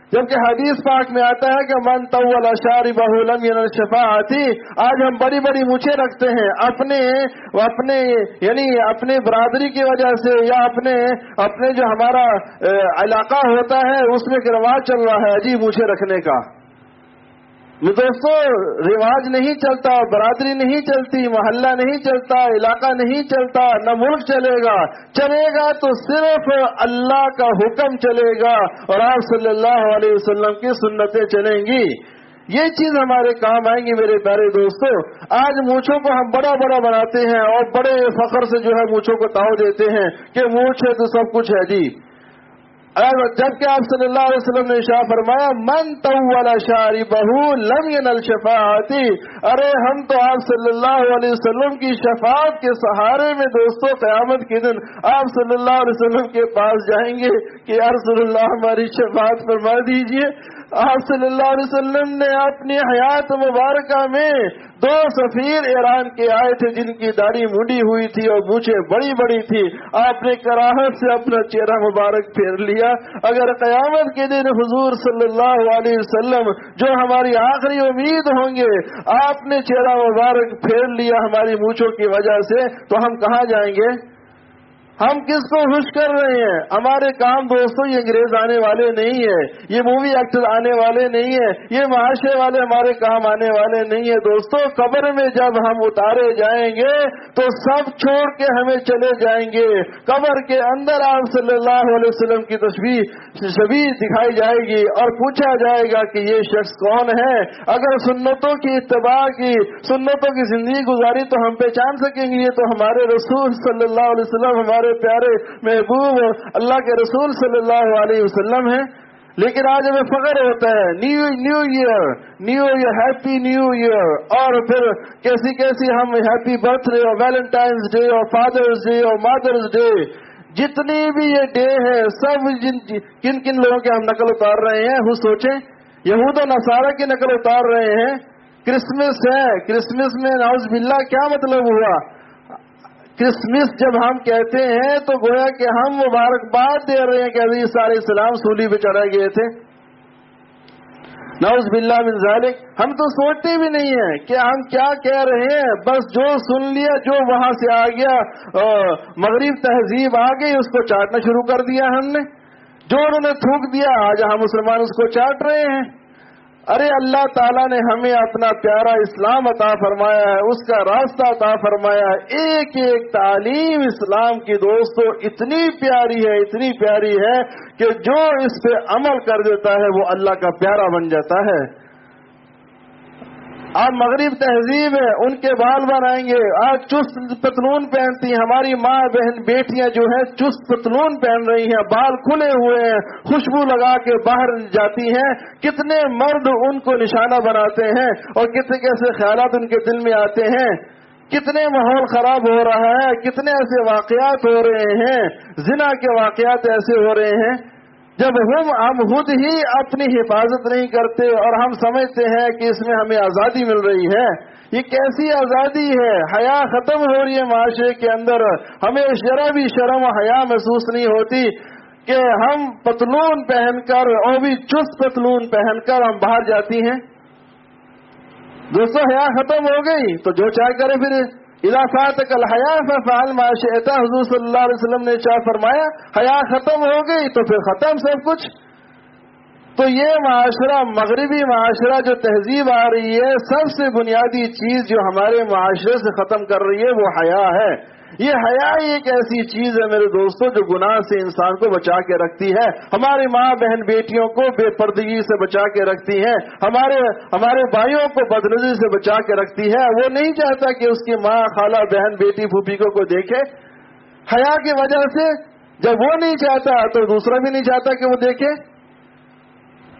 جبکہ حدیث پاک میں آتا ہے کہ من طول شاربہ لم ینل شفاعتی. آج ہم بڑی بڑی مونچھیں رکھتے ہیں اپنے اپنے یعنی اپنے برادری کی وجہ سے یا اپنے اپنے جو ہمارا علاقہ ہوتا ہے اس میں رواج چل رہا ہے عجیب مونچھیں رکھنے کا. دوستو رواج نہیں چلتا، برادری نہیں چلتی، محلہ نہیں چلتا، علاقہ نہیں چلتا، نہ ملک چلے گا. چلے گا تو صرف اللہ کا حکم چلے گا اور آپ صلی اللہ علیہ وسلم کی سنتیں چلیں گی. یہ چیز ہمارے کام آئیں گی میرے پیارے دوستو. آج مونچھوں کو ہم بڑا بڑا بناتے ہیں اور بڑے فخر سے جو ہے مونچھوں کو تاؤ دیتے ہیں کہ مونچھ ہے تو سب کچھ ہے جی. جبکہ آپ صلی اللہ علیہ وسلم نے ارشاد فرمایا من طول شاربہ لم ینل شفاعتی. ارے ہم تو آپ صلی اللہ علیہ وسلم کی شفاعت کے سہارے میں دوستوں قیامت کے دن آپ صلی اللہ علیہ وسلم کے پاس جائیں گے کہ یا رسول اللہ ہماری شفاعت فرما دیجئے. آپ صلی اللہ علیہ وسلم نے اپنی حیات مبارکہ میں دو سفیر ایران کے آئے تھے جن کی داڑھی مڈی ہوئی تھی اور مونچھیں بڑی بڑی تھی. آپ نے کراہت سے اپنا چہرہ مبارک پھیر لیا. اگر قیامت کے دن حضور صلی اللہ علیہ وسلم جو ہماری آخری امید ہوں گے آپ نے چہرہ مبارک پھیر لیا ہماری مونچھوں کی وجہ سے تو ہم کہاں جائیں گے؟ ہم کس کو خوش کر رہے ہیں؟ ہمارے کام دوستوں یہ انگریز آنے والے نہیں ہے، یہ مووی ایکٹر آنے والے نہیں ہے، یہ معاشرے والے ہمارے کام آنے والے نہیں ہے. دوستوں قبر میں جب ہم اتارے جائیں گے تو سب چھوڑ کے ہمیں چلے جائیں گے. قبر کے اندر آپ صلی اللہ علیہ وسلم کی تشبیہ شبیہ دکھائی جائے گی اور پوچھا جائے گا کہ یہ شخص کون ہے. اگر سنتوں کی اتباع کی، سنتوں کی زندگی گزاری تو ہم پہچان سکیں گے یہ تو ہمارے رسول صلی اللہ علیہ وسلم، ہمارے پیارے محبوب اللہ کے رسول صلی اللہ علیہ وسلم ہیں. لیکن آج ہمیں فخر ہوتا ہے new new year new year happy new year اور پھر کیسی کیسی ہم ہیپی برتھ ڈے اور ویلنٹائنس ڈے اور فادرز ڈے اور مادرز ڈے، جتنی بھی یہ ڈے ہے سب جن کن کن لوگوں کے ہم نقل اتار رہے ہیں. خود سوچیں یہود و نصارہ کی نقل اتار رہے ہیں. کرسمس ہے، کرسمس میں نعوذ باللہ کیا مطلب ہوا؟ کرسمس جب ہم کہتے ہیں تو گویا کہ ہم مبارکباد دے رہے ہیں کہ حضرت عیسیٰ علیہ السلام سولی پہ چڑھائے گئے تھے. نعوذ باللہ من ذالک. ہم تو سوچتے بھی نہیں ہیں کہ ہم کیا کہہ رہے ہیں، بس جو سن لیا جو وہاں سے آ گیا مغرب تہذیب آ گئی اس کو چاٹنا شروع کر دیا ہم نے. جو انہوں نے تھوک دیا آج ہم مسلمان اس کو چاٹ رہے ہیں. ارے اللہ تعالیٰ نے ہمیں اپنا پیارا اسلام عطا فرمایا ہے، اس کا راستہ عطا فرمایا ہے. ایک ایک تعلیم اسلام کی دوستو اتنی پیاری ہے، اتنی پیاری ہے کہ جو اس پہ عمل کر دیتا ہے وہ اللہ کا پیارا بن جاتا ہے. آپ مغرب تہذیب ہے ان کے بال بنائیں گے، آج چست پتلون پہنتی ہیں ہماری ماں بہن بیٹیاں جو ہے چست پتلون پہن رہی ہیں، بال کھلے ہوئے ہیں، خوشبو لگا کے باہر جاتی ہیں. کتنے مرد ان کو نشانہ بناتے ہیں اور کتنے کیسے خیالات ان کے دل میں آتے ہیں. کتنے ماحول خراب ہو رہا ہے، کتنے ایسے واقعات ہو رہے ہیں، زنا کے واقعات ایسے ہو رہے ہیں جب ہم ہم خود ہی اپنی حفاظت نہیں کرتے اور ہم سمجھتے ہیں کہ اس میں ہمیں آزادی مل رہی ہے. یہ کیسی آزادی ہے؟ حیا ختم ہو رہی ہے معاشرے کے اندر. ہمیں ذرا بھی شرم و حیا محسوس نہیں ہوتی کہ ہم پتلون پہن کر اور بھی چست پتلون پہن کر ہم باہر جاتی ہیں. دوستو حیا ختم ہو گئی تو جو چاہے کرے پھر. اذا فاتك الحیا فافعل ما شئت. حضور صلی اللہ علیہ وسلم نے چاہ فرمایا حیا ختم ہو گئی تو پھر ختم سب کچھ. تو یہ معاشرہ مغربی معاشرہ جو تہذیب آ رہی ہے سب سے بنیادی چیز جو ہمارے معاشرے سے ختم کر رہی ہے وہ حیا ہے. یہ حیا ایک ایسی چیز ہے میرے دوستوں جو گناہ سے انسان کو بچا کے رکھتی ہے. ہماری ماں بہن بیٹیوں کو بے پردگی سے بچا کے رکھتی ہے، ہمارے ہمارے بھائیوں کو بدنظری سے بچا کے رکھتی ہے. وہ نہیں چاہتا کہ اس کی ماں خالہ بہن بیٹی پھوپھی کو کوئی دیکھے. حیا کی وجہ سے جب وہ نہیں چاہتا تو دوسرا بھی نہیں چاہتا کہ وہ دیکھے.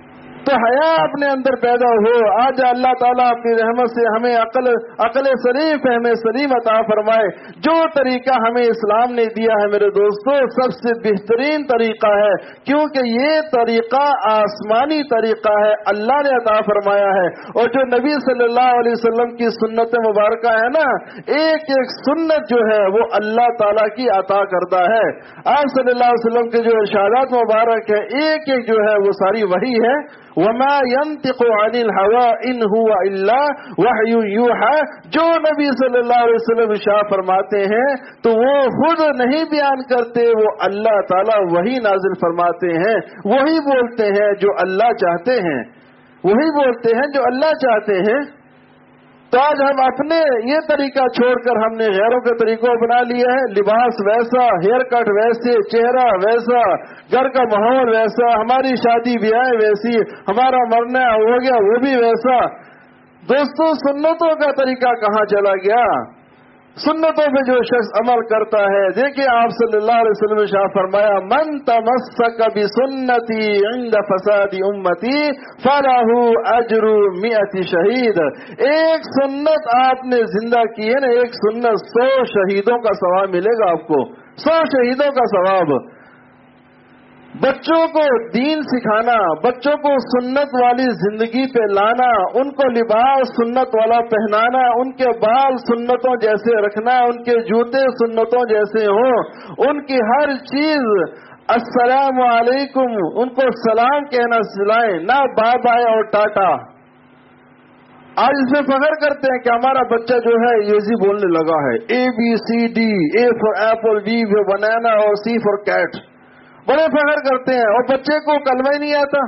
تو حیا اپنے اندر پیدا ہو. آج اللہ تعالیٰ اپنی رحمت سے ہمیں عقل عقل سلیم فہم سلیم عطا فرمائے. جو طریقہ ہمیں اسلام نے دیا ہے میرے دوستو سب سے بہترین طریقہ ہے, کیونکہ یہ طریقہ آسمانی طریقہ ہے, اللہ نے عطا فرمایا ہے. اور جو نبی صلی اللہ علیہ وسلم کی سنت مبارکہ ہے نا, ایک ایک سنت جو ہے وہ اللہ تعالیٰ کی عطا کردہ ہے. آپ صلی اللہ علیہ وسلم کے جو ارشادات مبارک ہے ایک ایک جو ہے وہ ساری وحی ہے. وما ينطق عن الهوى ان هو الا وحی یوحى. جو نبی صلی اللہ علیہ وسلم ارشاد فرماتے ہیں تو وہ خود نہیں بیان کرتے, وہ اللہ تعالیٰ وہی نازل فرماتے ہیں, وہی بولتے ہیں جو اللہ چاہتے ہیں, وہی بولتے ہیں جو اللہ چاہتے ہیں. تو آج ہم اپنے یہ طریقہ چھوڑ کر ہم نے غیروں کے طریقوں بنا لیا ہے. لباس ویسا, ہیئر کٹ ویسے, چہرہ ویسا, گھر کا ماحول ویسا, ہماری شادی بیاہ ویسی, ہمارا مرنا ہو گیا وہ بھی ویسا. دوستو سنتوں کا طریقہ کہاں چلا گیا؟ سنتوں پہ جو شخص عمل کرتا ہے, دیکھیں آپ صلی اللہ علیہ وسلم نے شاہ فرمایا من تمسک بسنتی عند فساد امتی فلہ اجر مئت شہید. ایک سنت آپ نے زندہ کی ہے نا, ایک سنت سو شہیدوں کا ثواب ملے گا آپ کو, سو شہیدوں کا ثواب. بچوں کو دین سکھانا, بچوں کو سنت والی زندگی پہ لانا, ان کو لباس سنت والا پہنانا, ان کے بال سنتوں جیسے رکھنا, ان کے جوتے سنتوں جیسے ہوں, ان کی ہر چیز السلام علیکم ان کو سلام کہنا سلائیں, نہ بائے بائے اور ٹاٹا. آج اس میں فخر کرتے ہیں کہ ہمارا بچہ جو ہے یہ بولنے لگا ہے, A B C D, A for apple, B for banana اور سی فار کیٹ. بڑے فخر کرتے ہیں, اور بچے کو کلمہ ہی نہیں آتا.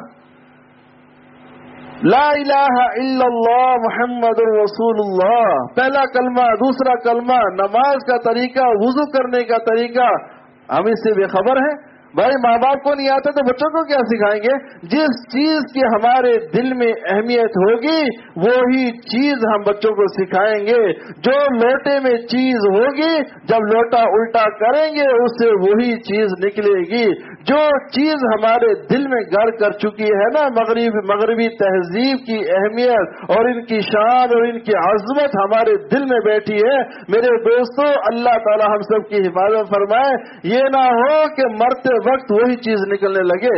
لا الہ الا اللہ محمد رسول اللہ, پہلا کلمہ, دوسرا کلمہ, نماز کا طریقہ, وضو کرنے کا طریقہ, ہم اس سے بے خبر ہیں. بھائی ماں باپ کو نہیں آتا تو بچوں کو کیا سکھائیں گے؟ جس چیز کی ہمارے دل میں اہمیت ہوگی وہی چیز ہم بچوں کو سکھائیں گے. جو لوٹے میں چیز ہوگی جب لوٹا الٹا کریں گے اس سے وہی چیز نکلے گی. جو چیز ہمارے دل میں گھر کر چکی ہے نا, مغرب مغربی تہذیب کی اہمیت اور ان کی شان اور ان کی عظمت ہمارے دل میں بیٹھی ہے. میرے دوستو اللہ تعالی ہم سب کی حفاظت فرمائے. یہ نہ ہو کہ مرتے وقت وہی چیز نکلنے لگے,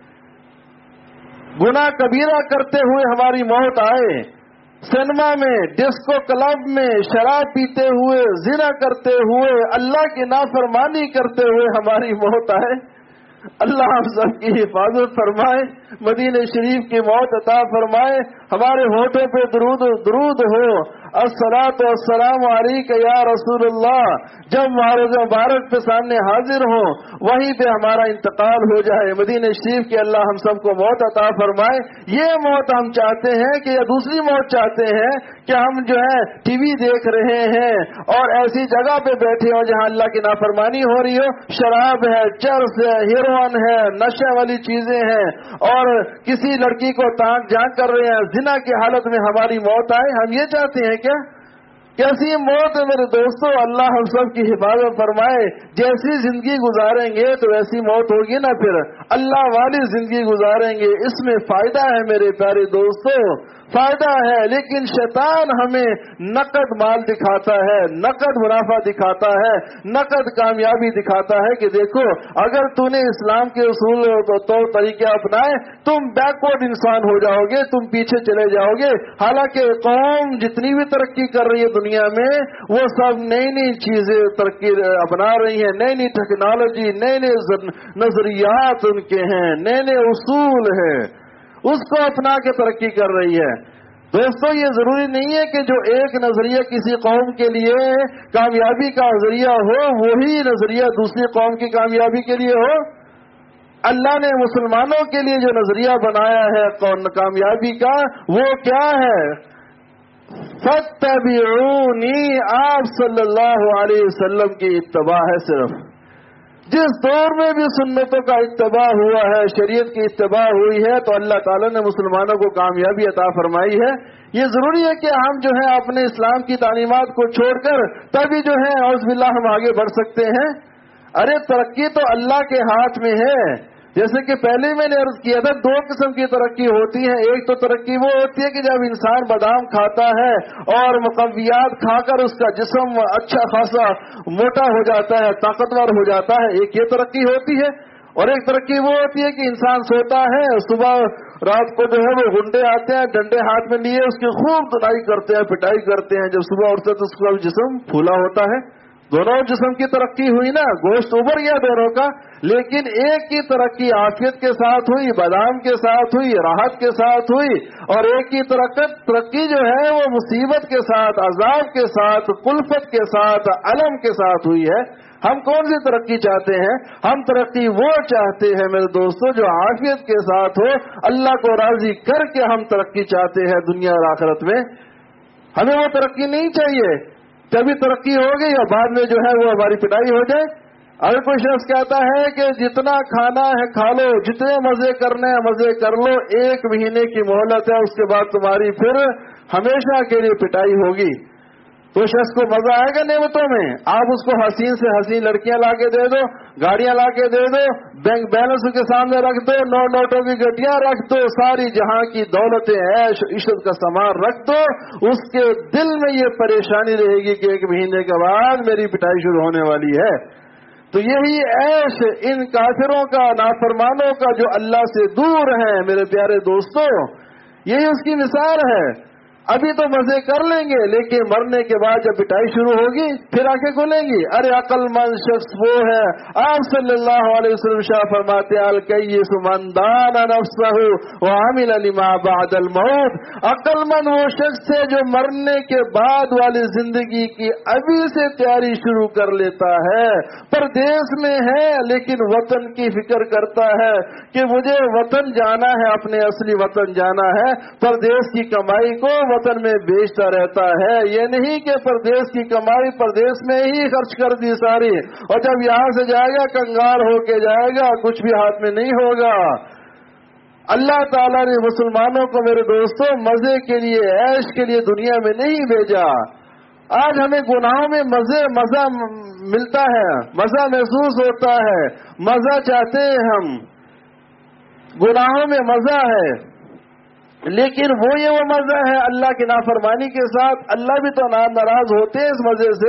گناہ کبیرہ کرتے ہوئے ہماری موت آئے, سینما میں, ڈسکو کلب میں شراب پیتے ہوئے, زنا کرتے ہوئے, اللہ کی نافرمانی کرتے ہوئے ہماری موت آئے. اللہ ہم سب کی حفاظت فرمائے, مدینہ شریف کی موت عطا فرمائے. ہمارے ہونٹوں پہ درود درود ہو, الصلاۃ والسلام علیک یا رسول اللہ. جب معرض مبارک پہ سامنے حاضر ہوں وہیں پہ ہمارا انتقال ہو جائے. مدینہ شریف کی اللہ ہم سب کو موت عطا فرمائے. یہ موت ہم چاہتے ہیں کہ یا دوسری موت چاہتے ہیں کہ ہم جو ہے ٹی وی دیکھ رہے ہیں اور ایسی جگہ پہ بیٹھے ہوں جہاں اللہ کی نافرمانی ہو رہی ہو, شراب ہے, چرس ہے, ہیروئن ہے, نشے والی چیزیں ہیں, اور کسی لڑکی کو تانک جھانک کر رہے ہیں, زنا کی حالت میں ہماری موت آئے. ہم یہ چاہتے ہیں کیا؟ کیسی موت ہے میرے دوستو؟ اللہ ہم سب کی حفاظت فرمائے. جیسی زندگی گزاریں گے تو ویسی موت ہوگی نا, پھر اللہ والی زندگی گزاریں گے. اس میں فائدہ ہے میرے پیارے دوستو, فائدہ ہے. لیکن شیطان ہمیں نقد مال دکھاتا ہے, نقد منافع دکھاتا ہے, نقد کامیابی دکھاتا ہے کہ دیکھو اگر تو نے اسلام کے اصول تو طریقے اپنائے تم بیکورڈ انسان ہو جاؤ گے, تم پیچھے چلے جاؤ گے. حالانکہ قوم جتنی بھی ترقی کر رہی ہے دنیا میں وہ سب نئی نئی چیزیں ترقی اپنا رہی ہیں, نئی نئی ٹیکنالوجی, نئے نئے نظریات ان کے ہیں, نئے نئے اصول ہیں, اس کو اپنا کے ترقی کر رہی ہے. دوستو یہ ضروری نہیں ہے کہ جو ایک نظریہ کسی قوم کے لیے کامیابی کا ذریعہ ہو وہی نظریہ دوسری قوم کی کامیابی کے لیے ہو. اللہ نے مسلمانوں کے لیے جو نظریہ بنایا ہے کامیابی کا وہ کیا ہے؟ فَاتَّبِعُونِي, آپ صلی اللہ علیہ وسلم کی اتباع ہے. صرف جس دور میں بھی سنتوں کا اتباع ہوا ہے, شریعت کی اتباع ہوئی ہے, تو اللہ تعالیٰ نے مسلمانوں کو کامیابی عطا فرمائی ہے. یہ ضروری ہے کہ ہم جو ہے اپنے اسلام کی تعلیمات کو چھوڑ کر تبھی جو ہے اعوذ باللہ ہم آگے بڑھ سکتے ہیں. ارے ترقی تو اللہ کے ہاتھ میں ہے. جیسے کہ پہلے میں نے عرض کیا تھا دو قسم کی ترقی ہوتی ہے. ایک تو ترقی وہ ہوتی ہے کہ جب انسان بادام کھاتا ہے اور مقویات کھا کر اس کا جسم اچھا خاصا موٹا ہو جاتا ہے, طاقتور ہو جاتا ہے, ایک یہ ترقی ہوتی ہے. اور ایک ترقی وہ ہوتی ہے کہ انسان سوتا ہے, صبح رات کو جو ہے وہ گنڈے آتے ہیں, ڈنڈے ہاتھ میں لیے اس کی خوب دھلائی کرتے ہیں, پٹائی کرتے ہیں, جب صبح اٹھتے تو اس کا جسم پھولا ہوتا ہے. دونوں جسم کی ترقی ہوئی نا, گوشت ابھر گیا دونوں کا, لیکن ایک کی ترقی عافیت کے ساتھ ہوئی, بادام کے ساتھ ہوئی, راحت کے ساتھ ہوئی, اور ایک کی ترقی جو ہے وہ مصیبت کے ساتھ, عذاب کے ساتھ, کلفت کے ساتھ, علم کے ساتھ ہوئی ہے. ہم کون سی ترقی چاہتے ہیں؟ ہم ترقی وہ چاہتے ہیں میرے دوستوں جو عافیت کے ساتھ ہو, اللہ کو راضی کر کے ہم ترقی چاہتے ہیں دنیا اور آخرت میں. ہمیں وہ ترقی نہیں چاہیے کبھی ترقی ہو گئی اور بعد میں جو ہے وہ ہماری پٹائی ہو جائے. اگر کوئی شخص کہتا ہے کہ جتنا کھانا ہے کھا لو, جتنے مزے کرنے ہیں مزے کر لو, ایک مہینے کی مہلت ہے, اس کے بعد تمہاری پھر ہمیشہ کے لیے پٹائی ہوگی, تو شخص کو مزہ آئے گا نعمتوں میں؟ آپ اس کو حسین سے حسین لڑکیاں لا کے دے دو, گاڑیاں لا کے دے دو, بینک بیلنس کے سامنے رکھ دو, نو نوٹوں کی گٹیاں رکھ دو, ساری جہاں کی دولتیں عیش عشرت کا سامان رکھ دو, اس کے دل میں یہ پریشانی رہے گی کہ ایک مہینے کے بعد میری پٹائی شروع ہونے والی ہے. تو یہی عیش ان کافروں کا, نافرمانوں کا جو اللہ سے دور ہیں میرے پیارے دوستوں, یہی اس کی مثال ہے. ابھی تو مزے کر لیں گے, لیکن مرنے کے بعد جب پٹائی شروع ہوگی پھر آنکھیں کھلیں گی. ارے عقل مند شخص وہ ہے, آپ صلی اللہ علیہ وسلم شاہ فرماتے الکیس من دان نفسہ وعمل لما بعد الموت. عقل مند وہ شخص ہے جو مرنے کے بعد والی زندگی کی ابھی سے تیاری شروع کر لیتا ہے. پردیس میں ہے لیکن وطن کی فکر کرتا ہے کہ مجھے وطن جانا ہے, اپنے اصلی وطن جانا ہے. پردیس کی کمائی کو وطن میں بیچتا رہتا ہے. یہ نہیں کہ پردیس کی کمائی پردیس میں ہی خرچ کر دی ساری, اور جب یہاں سے جائے گا کنگال ہو کے جائے گا, کچھ بھی ہاتھ میں نہیں ہوگا. اللہ تعالیٰ نے مسلمانوں کو میرے دوستوں مزے کے لیے, عیش کے لیے دنیا میں نہیں بھیجا. آج ہمیں گناہوں میں مزے مزہ ملتا ہے, مزہ محسوس ہوتا ہے, مزہ چاہتے ہیں ہم, گناہوں میں مزہ ہے, لیکن وہ یہ وہ مزہ ہے اللہ کی نافرمانی کے ساتھ. اللہ بھی تو ناراض ہوتے ہیں اس مزے سے.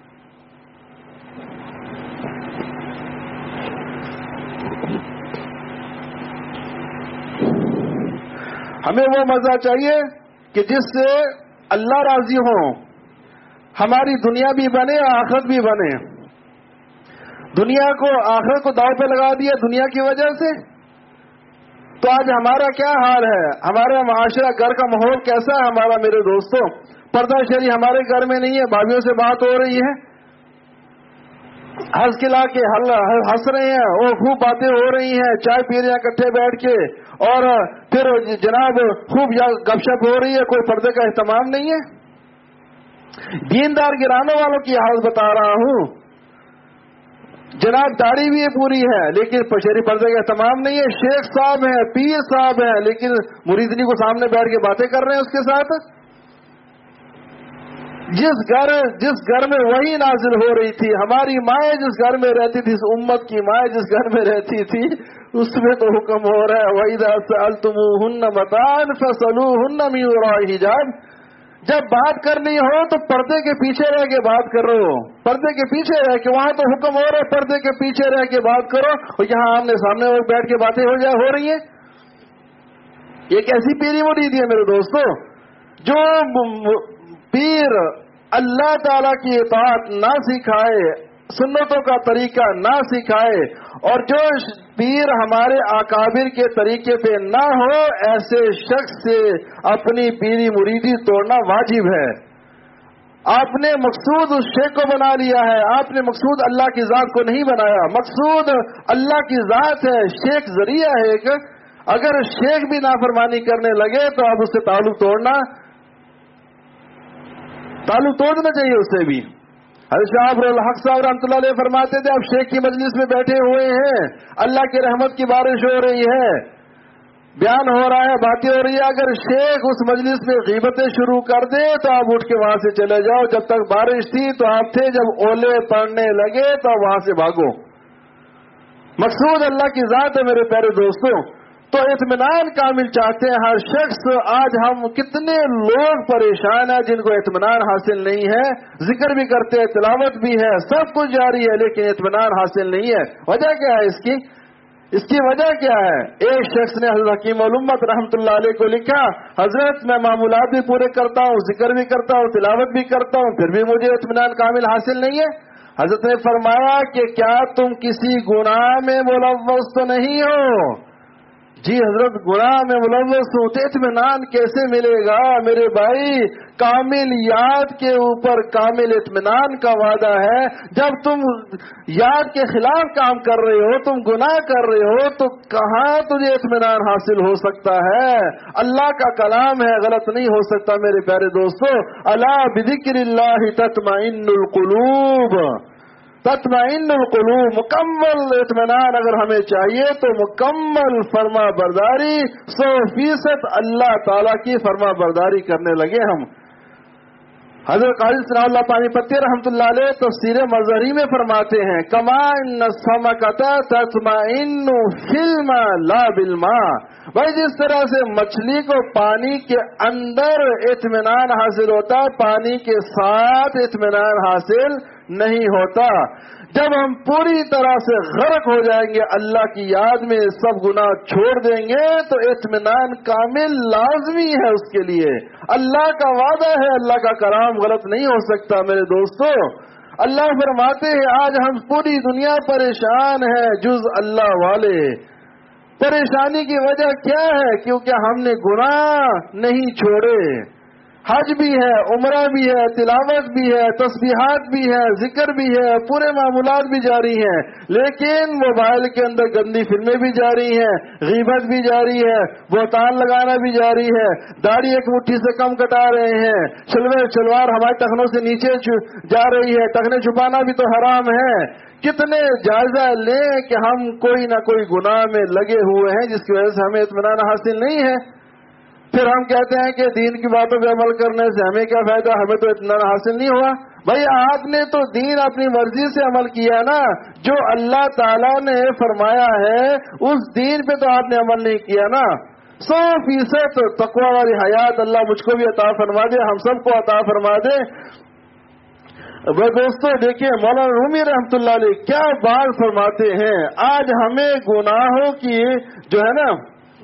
ہمیں وہ مزہ چاہیے کہ جس سے اللہ راضی ہو, ہماری دنیا بھی بنے آخرت بھی بنے. دنیا کو آخرت کو داؤ پہ لگا دیا دنیا کی وجہ سے, تو آج ہمارا کیا حال ہے؟ ہمارا معاشرہ, گھر کا ماحول کیسا ہے ہمارا میرے دوستوں؟ پردہ شریح ہمارے گھر میں نہیں ہے, بھابھیوں سے بات ہو رہی ہے, ہنس کھلا کے ہنس رہے ہیں, اور خوب باتیں ہو رہی ہیں, چائے پی رہے ہیں اکٹھے بیٹھ کے, اور پھر جناب خوب گپ شپ ہو رہی ہے, کوئی پردے کا اہتمام نہیں ہے. دیندار گرانوں والوں کی حالت بتا رہا ہوں. جناب داڑھی بھی پوری ہے لیکن پشری پردے کا اہتمام نہیں ہے. شیخ صاحب ہیں, پیر صاحب ہیں, لیکن مریدنی کو سامنے بیٹھ کے باتیں کر رہے ہیں اس کے ساتھ. جس گھر جس گھر میں وہی نازل ہو رہی تھی, ہماری مائیں جس گھر میں رہتی تھی, اس امت کی مائیں جس گھر میں رہتی تھی, اس میں تو حکم ہو رہا ہے وَإِذَا سَأَلْتُمُوهُنَّ مَتَاعًا فَاسْأَلُوهُنَّ مِنْ وَرَاءِ حِجَابٍ. جب بات کرنی ہو تو پردے کے پیچھے رہ کے بات کرو, پردے کے پیچھے رہ کے. وہاں تو حکم ہو رہا ہے پردے کے پیچھے رہ کے بات کرو, اور یہاں آمنے سامنے بیٹھ کے باتیں ہو جائے ہو رہی ہیں. یہ کیسی پیری مرید ہے میرے دوستوں؟ جو پیر اللہ تعالیٰ کی اطاعت نہ سکھائے, سنتوں کا طریقہ نہ سکھائے, اور جو پیر ہمارے اکابر کے طریقے پہ نہ ہو, ایسے شخص سے اپنی پیری مریدی توڑنا واجب ہے. آپ نے مقصود اس شیخ کو بنا لیا ہے, آپ نے مقصود اللہ کی ذات کو نہیں بنایا. مقصود اللہ کی ذات ہے, شیخ ذریعہ ہے ایک. اگر شیخ بھی نافرمانی کرنے لگے تو اب اس سے تعلق توڑنا تعلق توڑنا چاہیے اس سے بھی. حضرت شاہ الحق صاحب رحمۃ اللہ علیہ فرماتے تھے, اب شیخ کی مجلس میں بیٹھے ہوئے ہیں, اللہ کی رحمت کی بارش ہو رہی ہے, بیان ہو رہا ہے, باتیں ہو رہی ہے, اگر شیخ اس مجلس میں غیبتیں شروع کر دے تو آپ اٹھ کے وہاں سے چلے جاؤ. جب تک بارش تھی تو آپ تھے, جب اولے پڑنے لگے تو وہاں سے بھاگو. مقصود اللہ کی ذات ہے میرے پیارے دوستوں. تو اطمینان کامل چاہتے ہیں ہر شخص. آج ہم کتنے لوگ پریشان ہیں جن کو اطمینان حاصل نہیں ہے. ذکر بھی کرتے ہیں, تلاوت بھی ہے, سب کچھ جاری ہے, لیکن اطمینان حاصل نہیں ہے. وجہ کیا ہے اس کی؟ اس کی وجہ کیا ہے؟ ایک شخص نے حضرت حکیم الامت رحمۃ اللہ علیہ کو لکھا, حضرت میں معمولات بھی پورے کرتا ہوں, ذکر بھی کرتا ہوں, تلاوت بھی کرتا ہوں, پھر بھی مجھے اطمینان کامل حاصل نہیں ہے. حضرت نے فرمایا کہ کیا تم کسی گناہ میں ملوث تو نہیں ہو؟ جی حضرت گناہ میں ملوث ہوں. تو اطمینان کیسے ملے گا میرے بھائی؟ کامل یاد کے اوپر کامل اطمینان کا وعدہ ہے. جب تم یاد کے خلاف کام کر رہے ہو, تم گناہ کر رہے ہو, تو کہاں تجھے اطمینان حاصل ہو سکتا ہے؟ اللہ کا کلام ہے, غلط نہیں ہو سکتا میرے پیارے دوستو. الا بذکر اللہ تطمئن القلوب, تطمئن القلوب. مکمل اطمینان اگر ہمیں چاہیے تو مکمل فرما برداری, سو فیصد اللہ تعالیٰ کی فرما برداری کرنے لگے ہم. حضرت قاضی ثناء اللہ پانی پتی رحمۃ اللہ علیہ تفسیر مظہری میں فرماتے ہیں, کما ان السمکۃ تطمئن فی الماء لا بالماء. بھائی جس طرح سے مچھلی کو پانی کے اندر اطمینان حاصل ہوتا, پانی کے ساتھ اطمینان حاصل نہیں ہوتا. جب ہم پوری طرح سے غرق ہو جائیں گے اللہ کی یاد میں, سب گناہ چھوڑ دیں گے, تو اطمینان کامل لازمی ہے اس کے لیے. اللہ کا وعدہ ہے, اللہ کا کلام غلط نہیں ہو سکتا میرے دوستو. اللہ فرماتے ہیں آج ہم پوری دنیا پریشان ہے جز اللہ والے. پریشانی کی وجہ کیا ہے؟ کیونکہ ہم نے گناہ نہیں چھوڑے. حج بھی ہے, عمرہ بھی ہے, تلاوت بھی ہے, تسبیحات بھی ہے, ذکر بھی ہے, پورے معمولات بھی جاری ہیں, لیکن موبائل کے اندر گندی فلمیں بھی جاری ہیں, غیبت بھی جاری ہے, بہتان لگانا بھی جاری ہے, داڑھی ایک مٹھی سے کم کٹا رہے ہیں, شلوار شلوار ہمارے ٹخنوں سے نیچے جا رہی ہے, ٹخنے چھپانا بھی تو حرام ہے. کتنے جائزہ لیں کہ ہم کوئی نہ کوئی گناہ میں لگے ہوئے ہیں جس کی وجہ سے ہمیں اطمینان حاصل نہیں ہے. پھر ہم کہتے ہیں کہ دین کی باتوں پہ عمل کرنے سے ہمیں کیا فائدہ, ہمیں تو اطمینان حاصل نہیں ہوا. بھائی آپ نے تو دین اپنی مرضی سے عمل کیا نا, جو اللہ تعالیٰ نے فرمایا ہے اس دین پہ تو آپ نے عمل نہیں کیا نا. سو فیصد تقوی والی حیات اللہ مجھ کو بھی عطا فرما دے, ہم سب کو عطا فرما دے. وہ دوستو دیکھیں مولانا رومی رحمۃ اللہ علیہ کیا بات فرماتے ہیں. آج ہمیں گناہوں کی جو ہے نا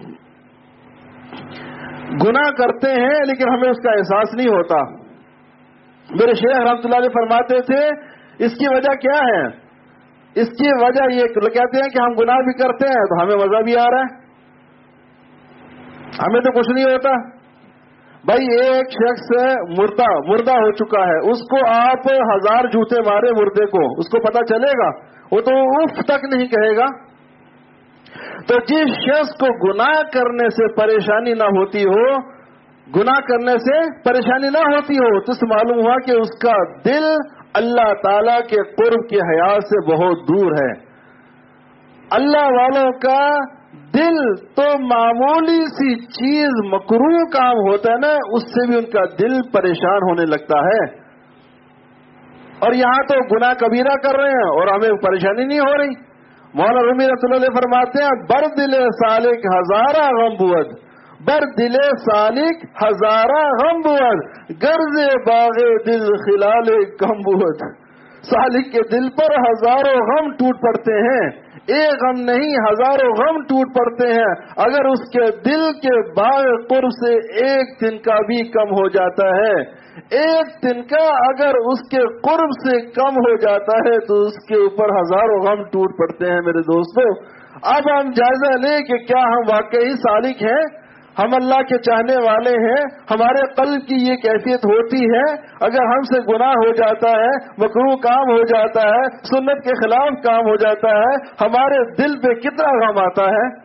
گناہ کرتے ہیں لیکن ہمیں اس کا احساس نہیں ہوتا. میرے شیخ رحمۃ اللہ علیہ فرماتے تھے اس کی وجہ کیا ہے؟ اس کی وجہ یہ کہتے ہیں کہ ہم گناہ بھی کرتے ہیں تو ہمیں مزہ بھی آ رہا ہے, ہمیں تو کچھ نہیں ہوتا. بھائی ایک شخص مردہ مردہ ہو چکا ہے, اس کو آپ ہزار جوتے مارے مردے کو, اس کو پتا چلے گا؟ وہ تو اف تک نہیں کہے گا. تو جس شخص کو گناہ کرنے سے پریشانی نہ ہوتی ہو, گناہ کرنے سے پریشانی نہ ہوتی ہو, تو اس معلوم ہوا کہ اس کا دل اللہ تعالی کے قرب کی حیات سے بہت دور ہے. اللہ والوں کا دل تو معمولی سی چیز مکروہ کام ہوتا ہے نا, اس سے بھی ان کا دل پریشان ہونے لگتا ہے. اور یہاں تو گناہ کبیرہ کر رہے ہیں اور ہمیں پریشانی نہیں ہو رہی. مولانا رومی رحمۃ اللہ علیہ فرماتے ہیں بر دل سالک ہزارہ غم بود, بر دل سالک ہزارہ غم بود, غرض باغ دل خلال غم بود. سالک کے دل پر ہزاروں غم ٹوٹ پڑتے ہیں, ایک غم نہیں ہزاروں غم ٹوٹ پڑتے ہیں. اگر اس کے دل کے باغ قرب سے ایک دن کا بھی کم ہو جاتا ہے, ایک دن کا اگر اس کے قرب سے کم ہو جاتا ہے تو اس کے اوپر ہزاروں غم ٹوٹ پڑتے ہیں میرے دوستو. اب ہم جائزہ لیں کہ کیا ہم واقعی سالک ہیں, ہم اللہ کے چاہنے والے ہیں, ہمارے قلب کی یہ کیفیت ہوتی ہے اگر ہم سے گناہ ہو جاتا ہے, مکروہ کام ہو جاتا ہے, سنت کے خلاف کام ہو جاتا ہے, ہمارے دل پہ کتنا غم آتا ہے.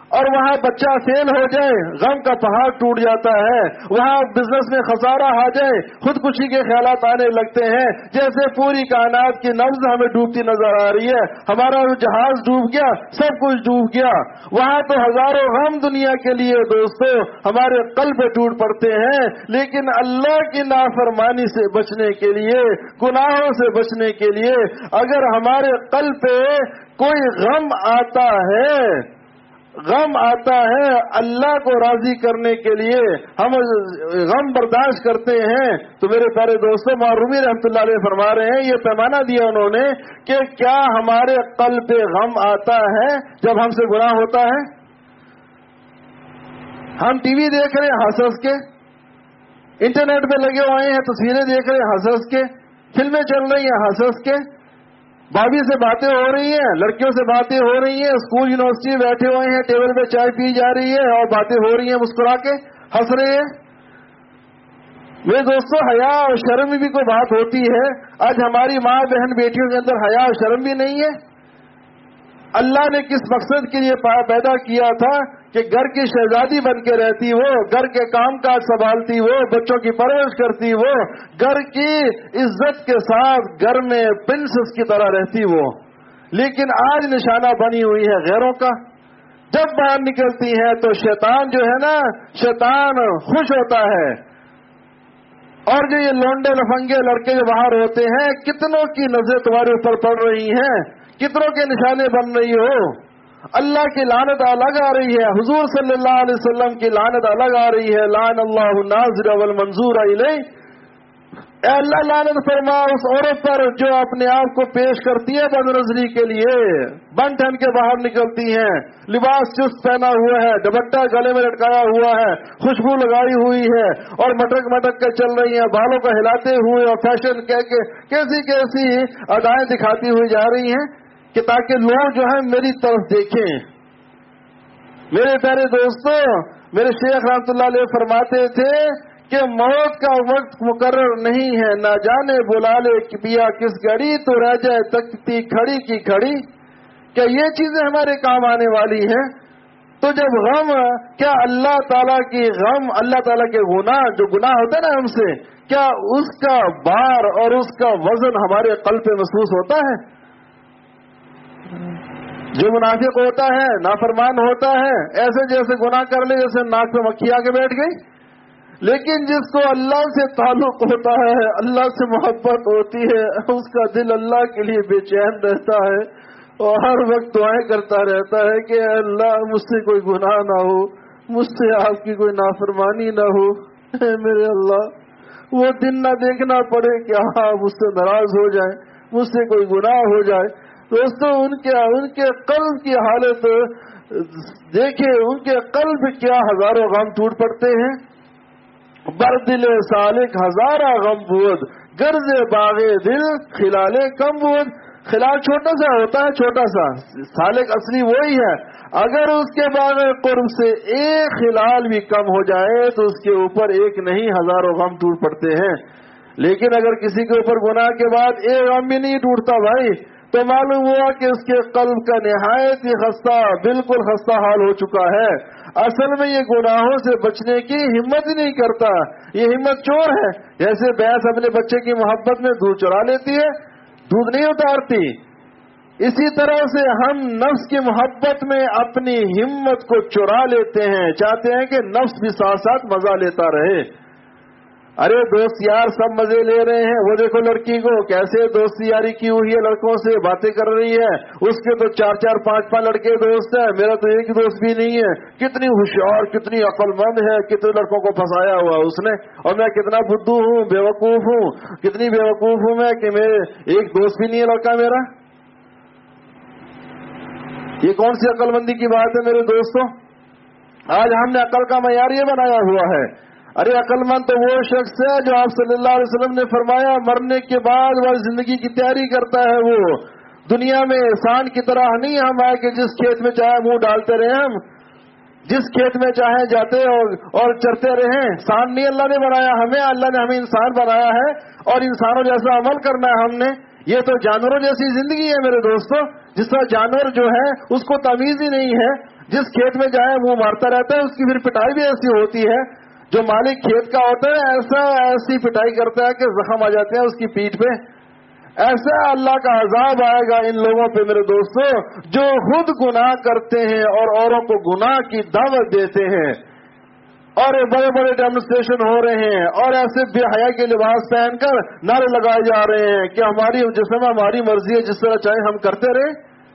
اور وہاں بچہ فیل ہو جائے غم کا پہاڑ ٹوٹ جاتا ہے، وہاں بزنس میں خسارہ آ جائے خودکشی کے خیالات آنے لگتے ہیں، جیسے پوری کائنات کی نبض ہمیں ڈوبتی نظر آ رہی ہے، ہمارا جہاز ڈوب گیا، سب کچھ ڈوب گیا۔ وہاں تو ہزاروں غم دنیا کے لیے دوستو ہمارے قلب پہ ٹوٹ پڑتے ہیں، لیکن اللہ کی نافرمانی سے بچنے کے لیے، گناہوں سے بچنے کے لیے اگر ہمارے قلب پہ کوئی غم آتا ہے غم آتا ہے اللہ کو راضی کرنے کے لیے ہم غم برداشت کرتے ہیں، تو میرے پیارے دوستوں معرومی رحمۃ اللہ علیہ فرما رہے ہیں، یہ پیمانہ دیا انہوں نے کہ کیا ہمارے قلب پہ غم آتا ہے جب ہم سے گناہ ہوتا ہے؟ ہم ٹی وی دیکھ رہے ہیں ہنس ہنس کے، انٹرنیٹ پہ لگے ہوئے ہیں، تصویریں دیکھ رہے ہیں ہنس ہنس کے، فلمیں چل رہی ہیں ہنس ہنس کے، بھابھی سے باتیں ہو رہی ہیں، لڑکیوں سے باتیں ہو رہی ہیں، اسکول یونیورسٹی بیٹھے ہوئے ہیں، ٹیبل پہ چائے پی جا رہی ہے اور باتیں ہو رہی ہیں، مسکرا کے ہنس رہے ہیں۔ میرے دوستوں حیا اور شرم بھی کوئی بات ہوتی ہے؟ آج ہماری ماں بہن بیٹیوں کے اندر حیا اور شرم بھی نہیں ہے۔ اللہ نے کس مقصد کے لیے پیدا کیا تھا کہ گھر کی شہزادی بن کے رہتی وہ، گھر کے کام کاج سنبھالتی وہ، بچوں کی پرورش کرتی وہ، گھر کی عزت کے ساتھ گھر میں پرنسس کی طرح رہتی وہ، لیکن آج نشانہ بنی ہوئی ہے غیروں کا۔ جب باہر نکلتی ہے تو شیطان جو ہے نا، شیطان خوش ہوتا ہے، اور جو یہ لونڈے لفنگے لڑکے جو باہر ہوتے ہیں، کتنوں کی نظریں تمہارے اوپر پڑ رہی ہیں، کتنوں کے نشانے بن رہی ہو، اللہ کی لعنت الگ آ رہی ہے، حضور صلی اللہ علیہ وسلم کی لعنت الگ آ رہی ہے، لعن اللہ الناظر والمنظور الیہ۔ اے اللہ لعنت فرما اس عورت پر جو اپنے آپ کو پیش کرتی ہے بد نظری کے لیے، بن ٹھن کے باہر نکلتی ہیں، لباس چست پہنا ہوا ہے، دوپٹہ گلے میں لٹکایا ہوا ہے، خوشبو لگائی ہوئی ہے اور مٹک مٹک کے چل رہی ہیں، بالوں کو ہلاتے ہوئے اور فیشن کہہ کے کیسی کیسی ادائیں دکھاتی ہوئی جا رہی ہیں کہ تاکہ لوگ جو ہے میری طرف دیکھیں۔ میرے پیارے دوستوں، میرے شیخ رحمۃ اللہ علیہ فرماتے تھے کہ موت کا وقت مقرر نہیں ہے، نہ جانے بلا لے پیا کس گھڑی، تو رہ جائے تکتی کھڑی کی کھڑی۔ کیا یہ چیزیں ہمارے کام آنے والی ہیں؟ تو جب غم، کیا اللہ تعالیٰ کی غم، اللہ تعالیٰ کے گناہ جو گناہ ہوتے ہیں نا ہم سے، کیا اس کا بار اور اس کا وزن ہمارے قلب پہ محسوس ہوتا ہے؟ جو منافق ہوتا ہے، نافرمان ہوتا ہے، ایسے جیسے گناہ کر لے جیسے ناک پہ مکھی آ کے بیٹھ گئی، لیکن جس کو اللہ سے تعلق ہوتا ہے، اللہ سے محبت ہوتی ہے، اس کا دل اللہ کے لیے بے چین رہتا ہے اور ہر وقت دعائیں کرتا رہتا ہے کہ اے اللہ مجھ سے کوئی گناہ نہ ہو، مجھ سے آپ کی کوئی نافرمانی نہ ہو، اے میرے اللہ وہ دن نہ دیکھنا پڑے کہ آپ مجھ سے ناراض ہو جائیں، مجھ سے کوئی گناہ ہو جائے۔ دوستوں ان کے ان کے قلب کی حالت دیکھیں، ان کے قلب کیا ہزاروں غم ٹوٹ پڑتے ہیں۔ بر دل سالک ہزارہ غم بود، غرض باغ دل خلالے کم بود۔ خلال چھوٹا سا ہوتا ہے، چھوٹا سا، سالک اصلی وہی ہے۔ اگر اس کے باغ قرب سے ایک خلال بھی کم ہو جائے تو اس کے اوپر ایک نہیں ہزاروں غم ٹوٹ پڑتے ہیں۔ لیکن اگر کسی کے اوپر گناہ کے بعد ایک غم بھی نہیں ٹوٹتا بھائی، تو معلوم ہوا کہ اس کے قلب کا نہایت ہی خستہ، بالکل خستہ حال ہو چکا ہے۔ اصل میں یہ گناہوں سے بچنے کی ہمت ہی نہیں کرتا، یہ ہمت چور ہے۔ جیسے بھینس اپنے بچے کی محبت میں دودھ چرا لیتی ہے، دودھ نہیں اتارتی، اسی طرح سے ہم نفس کی محبت میں اپنی ہمت کو چرا لیتے ہیں، چاہتے ہیں کہ نفس بھی ساتھ ساتھ مزہ لیتا رہے۔ ارے دوست یار سب مزے لے رہے ہیں، وہ دیکھو لڑکی کو کیسے دوستی یاری کی ہوئی ہے، لڑکوں سے باتیں کر رہی ہے، اس کے تو چار چار پانچ پانچ لڑکے دوست ہیں، میرا تو ایک دوست بھی نہیں ہے۔ کتنی ہوشیار، کتنی عقل مند ہے، کتنے لڑکوں کو پھنسایا ہوا اس نے، اور میں کتنا بدھو ہوں، بیوقوف ہوں، کتنی بیوقوف ہوں میں کہ میرے ایک دوست بھی نہیں ہے لڑکا میرا۔ یہ کون سی عقل مندی کی بات ہے میرے دوستوں؟ آج ہم نے عقل کا معیار یہ بنایا ہوا ہے۔ ارے عقل مند تو وہ شخص ہے جو آپ صلی اللہ علیہ وسلم نے فرمایا مرنے کے بعد وہ زندگی کی تیاری کرتا ہے، وہ دنیا میں انسان کی طرح نہیں ہم آئے کہ جس کھیت میں چاہے منہ ڈالتے رہے، ہم جس کھیت میں چاہے جاتے اور اور چرتے رہیں۔ انسان نہیں اللہ نے بنایا ہمیں، اللہ نے ہمیں انسان بنایا ہے اور انسانوں جیسا عمل کرنا ہے ہم نے۔ یہ تو جانوروں جیسی زندگی ہے میرے دوستوں، جس طرح جانور جو ہے اس کو تمیز ہی نہیں ہے، جس کھیت میں جائے وہ مارتا رہتا ہے، اس کی پھر پٹائی بھی ایسی ہوتی ہے، جو مالک کھیت کا ہوتا ہے ایسا ایسی پٹائی کرتا ہے کہ زخم آ جاتے ہیں اس کی پیٹھ پہ. ایسا اللہ کا عذاب آئے گا ان لوگوں پہ میرے دوستو جو خود گناہ کرتے ہیں اور اوروں کو گناہ کی دعوت دیتے ہیں، اور بڑے بڑے ڈیمونسٹریشن ہو رہے ہیں اور ایسے بے حیا کے لباس پہن کر نعرے لگائے جا رہے ہیں کہ ہماری جسم ہماری مرضی ہے، جس طرح چاہے ہم کرتے رہے.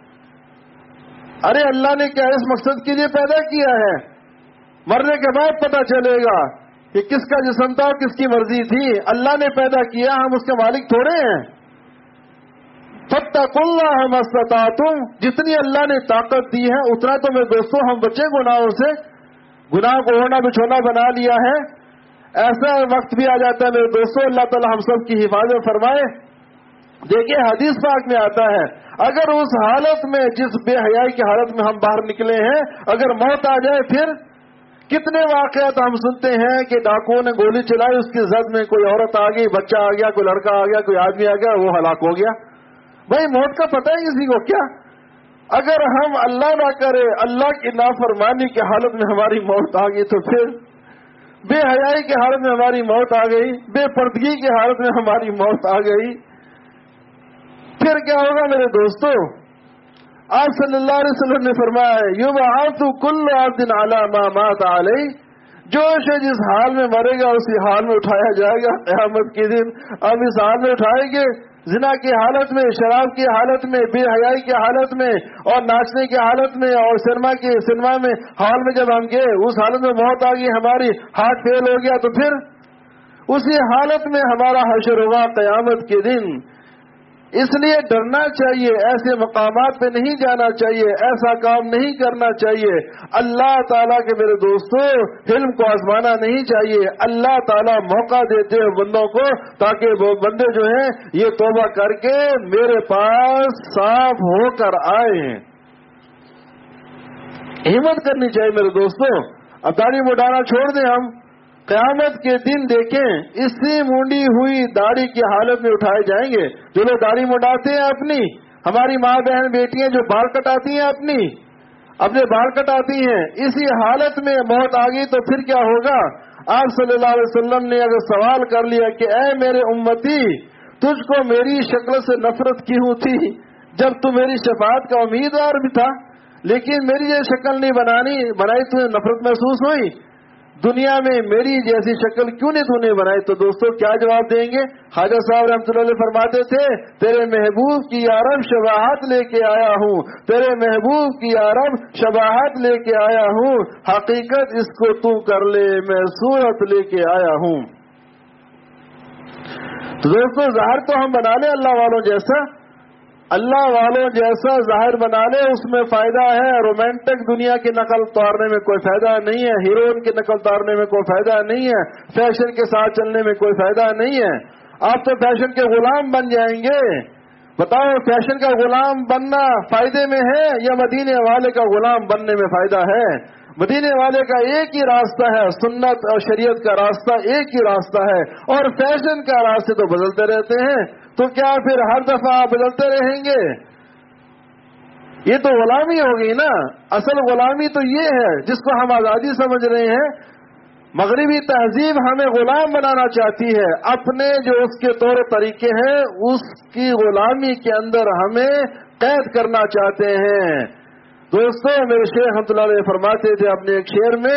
ارے اللہ نے کیا اس مقصد کے لیے پیدا کیا ہے؟ مرنے کے بعد پتہ چلے گا کہ کس کا جسم تھا اور کس کی مرضی تھی. اللہ نے پیدا کیا، ہم اس کے مالک تھوڑے ہیں. فاتقوا اللہ ما استطعتم، جتنی اللہ نے طاقت دی ہے اتنا تو میرے دوستوں ہم بچے گناہوں سے. گناہ کو اوڑھنا بچھونا بنا لیا ہے. ایسا وقت بھی آ جاتا ہے میرے دوستوں، اللہ تعالی ہم سب کی حفاظت فرمائے. دیکھیے حدیث پاک میں آتا ہے اگر اس حالت میں جس بے حیائی کی حالت میں ہم باہر نکلے ہیں اگر موت آ جائے، پھر کتنے واقعات ہم سنتے ہیں کہ ڈاکوؤں نے گولی چلائی، اس کی زد میں کوئی عورت آ گئی، بچہ آ گیا، کوئی لڑکا آ گیا، کوئی آدمی آ گیا، وہ ہلاک ہو گیا. بھائی موت کا پتہ ہے کسی کو کیا؟ اگر ہم اللہ نہ کرے اللہ کی نافرمانی کی حالت میں ہماری موت آ گئی تو پھر بے حیائی کی حالت میں ہماری موت آ گئی، بے پردگی کی حالت میں ہماری موت آ گئی، پھر کیا ہوگا میرے دوستو؟ آپ صلی اللہ علیہ وسلم نے فرمایا ہے یبعث کل عبد علی ما مات علیہ، جو شخص جس حال میں مرے گا اسی حال میں اٹھایا جائے گا قیامت کے دن. اب اس حال میں اٹھائیں گے زنا کی حالت میں، شراب کی حالت میں، بے حیائی کی حالت میں اور ناچنے کی حالت میں اور سنیما کے سنیما میں ہال میں جب ہم گئے اس حالت میں موت آ گئی، ہماری ہارٹ فیل ہو گیا، تو پھر اسی حالت میں ہمارا حشر ہوگا قیامت کے دن. اس لیے ڈرنا چاہیے، ایسے مقامات پہ نہیں جانا چاہیے، ایسا کام نہیں کرنا چاہیے. اللہ تعالیٰ کے میرے دوستوں علم کو آزمانا نہیں چاہیے. اللہ تعالیٰ موقع دیتے ہیں بندوں کو تاکہ وہ بندے جو ہیں یہ توبہ کر کے میرے پاس صاف ہو کر آئے. ہمت کرنی چاہیے میرے دوستوں. اب داڑھی مڈانا چھوڑ دیں، ہم قیامت کے دن دیکھیں اسی مونڈی ہوئی داڑھی کی حالت میں اٹھائے جائیں گے. جو لوگ داڑھی مڈاتے ہیں اپنی، ہماری ماں بہن بیٹیاں جو بال کٹاتی ہیں اپنی اپنے بال کٹاتی ہیں، اسی حالت میں موت آ گئی تو پھر کیا ہوگا؟ آپ صلی اللہ علیہ وسلم نے اگر سوال کر لیا کہ اے میرے امتی، تجھ کو میری شکل سے نفرت کیوں تھی جب تو میری شفاعت کا امیدوار بھی تھا، لیکن میری یہ شکل نہیں بنانی بنائی تمہیں نفرت محسوس ہوئی؟ دنیا میں میری جیسی شکل کیوں نہیں تو نے بنائی؟ تو دوستو کیا جواب دیں گے؟ خواجہ صاحب رحمۃ اللہ علیہ فرماتے تھے تیرے محبوب کی یارب شباہت لے کے آیا ہوں، تیرے محبوب کی یارب شباہت لے کے آیا ہوں، حقیقت اس کو تو کر لے میں صورت لے کے آیا ہوں. تو دوستو ظاہر تو ہم بنا لیں اللہ والوں جیسا، اللہ والوں جیسا ظاہر بنا لے، اس میں فائدہ ہے. رومانٹک دنیا کی نقل اتارنے میں کوئی فائدہ نہیں ہے، ہیروئن کی نقل اتارنے میں کوئی فائدہ نہیں ہے، فیشن کے ساتھ چلنے میں کوئی فائدہ نہیں ہے. آپ تو فیشن کے غلام بن جائیں گے. بتاؤ فیشن کا غلام بننا فائدے میں ہے یا مدینے والے کا غلام بننے میں فائدہ ہے؟ مدینے والے کا ایک ہی راستہ ہے، سنت اور شریعت کا راستہ ایک ہی راستہ ہے، اور فیشن کا راستے تو بدلتے رہتے ہیں. تو کیا پھر ہر دفعہ بدلتے رہیں گے؟ یہ تو غلامی ہو گئی نا. اصل غلامی تو یہ ہے جس کو ہم آزادی سمجھ رہے ہیں. مغربی تہذیب ہمیں غلام بنانا چاہتی ہے، اپنے جو اس کے طور طریقے ہیں اس کی غلامی کے اندر ہمیں قید کرنا چاہتے ہیں. دوستو میرے شیخ رحمۃ اللہ علیہ فرماتے تھے اپنے ایک شعر میں،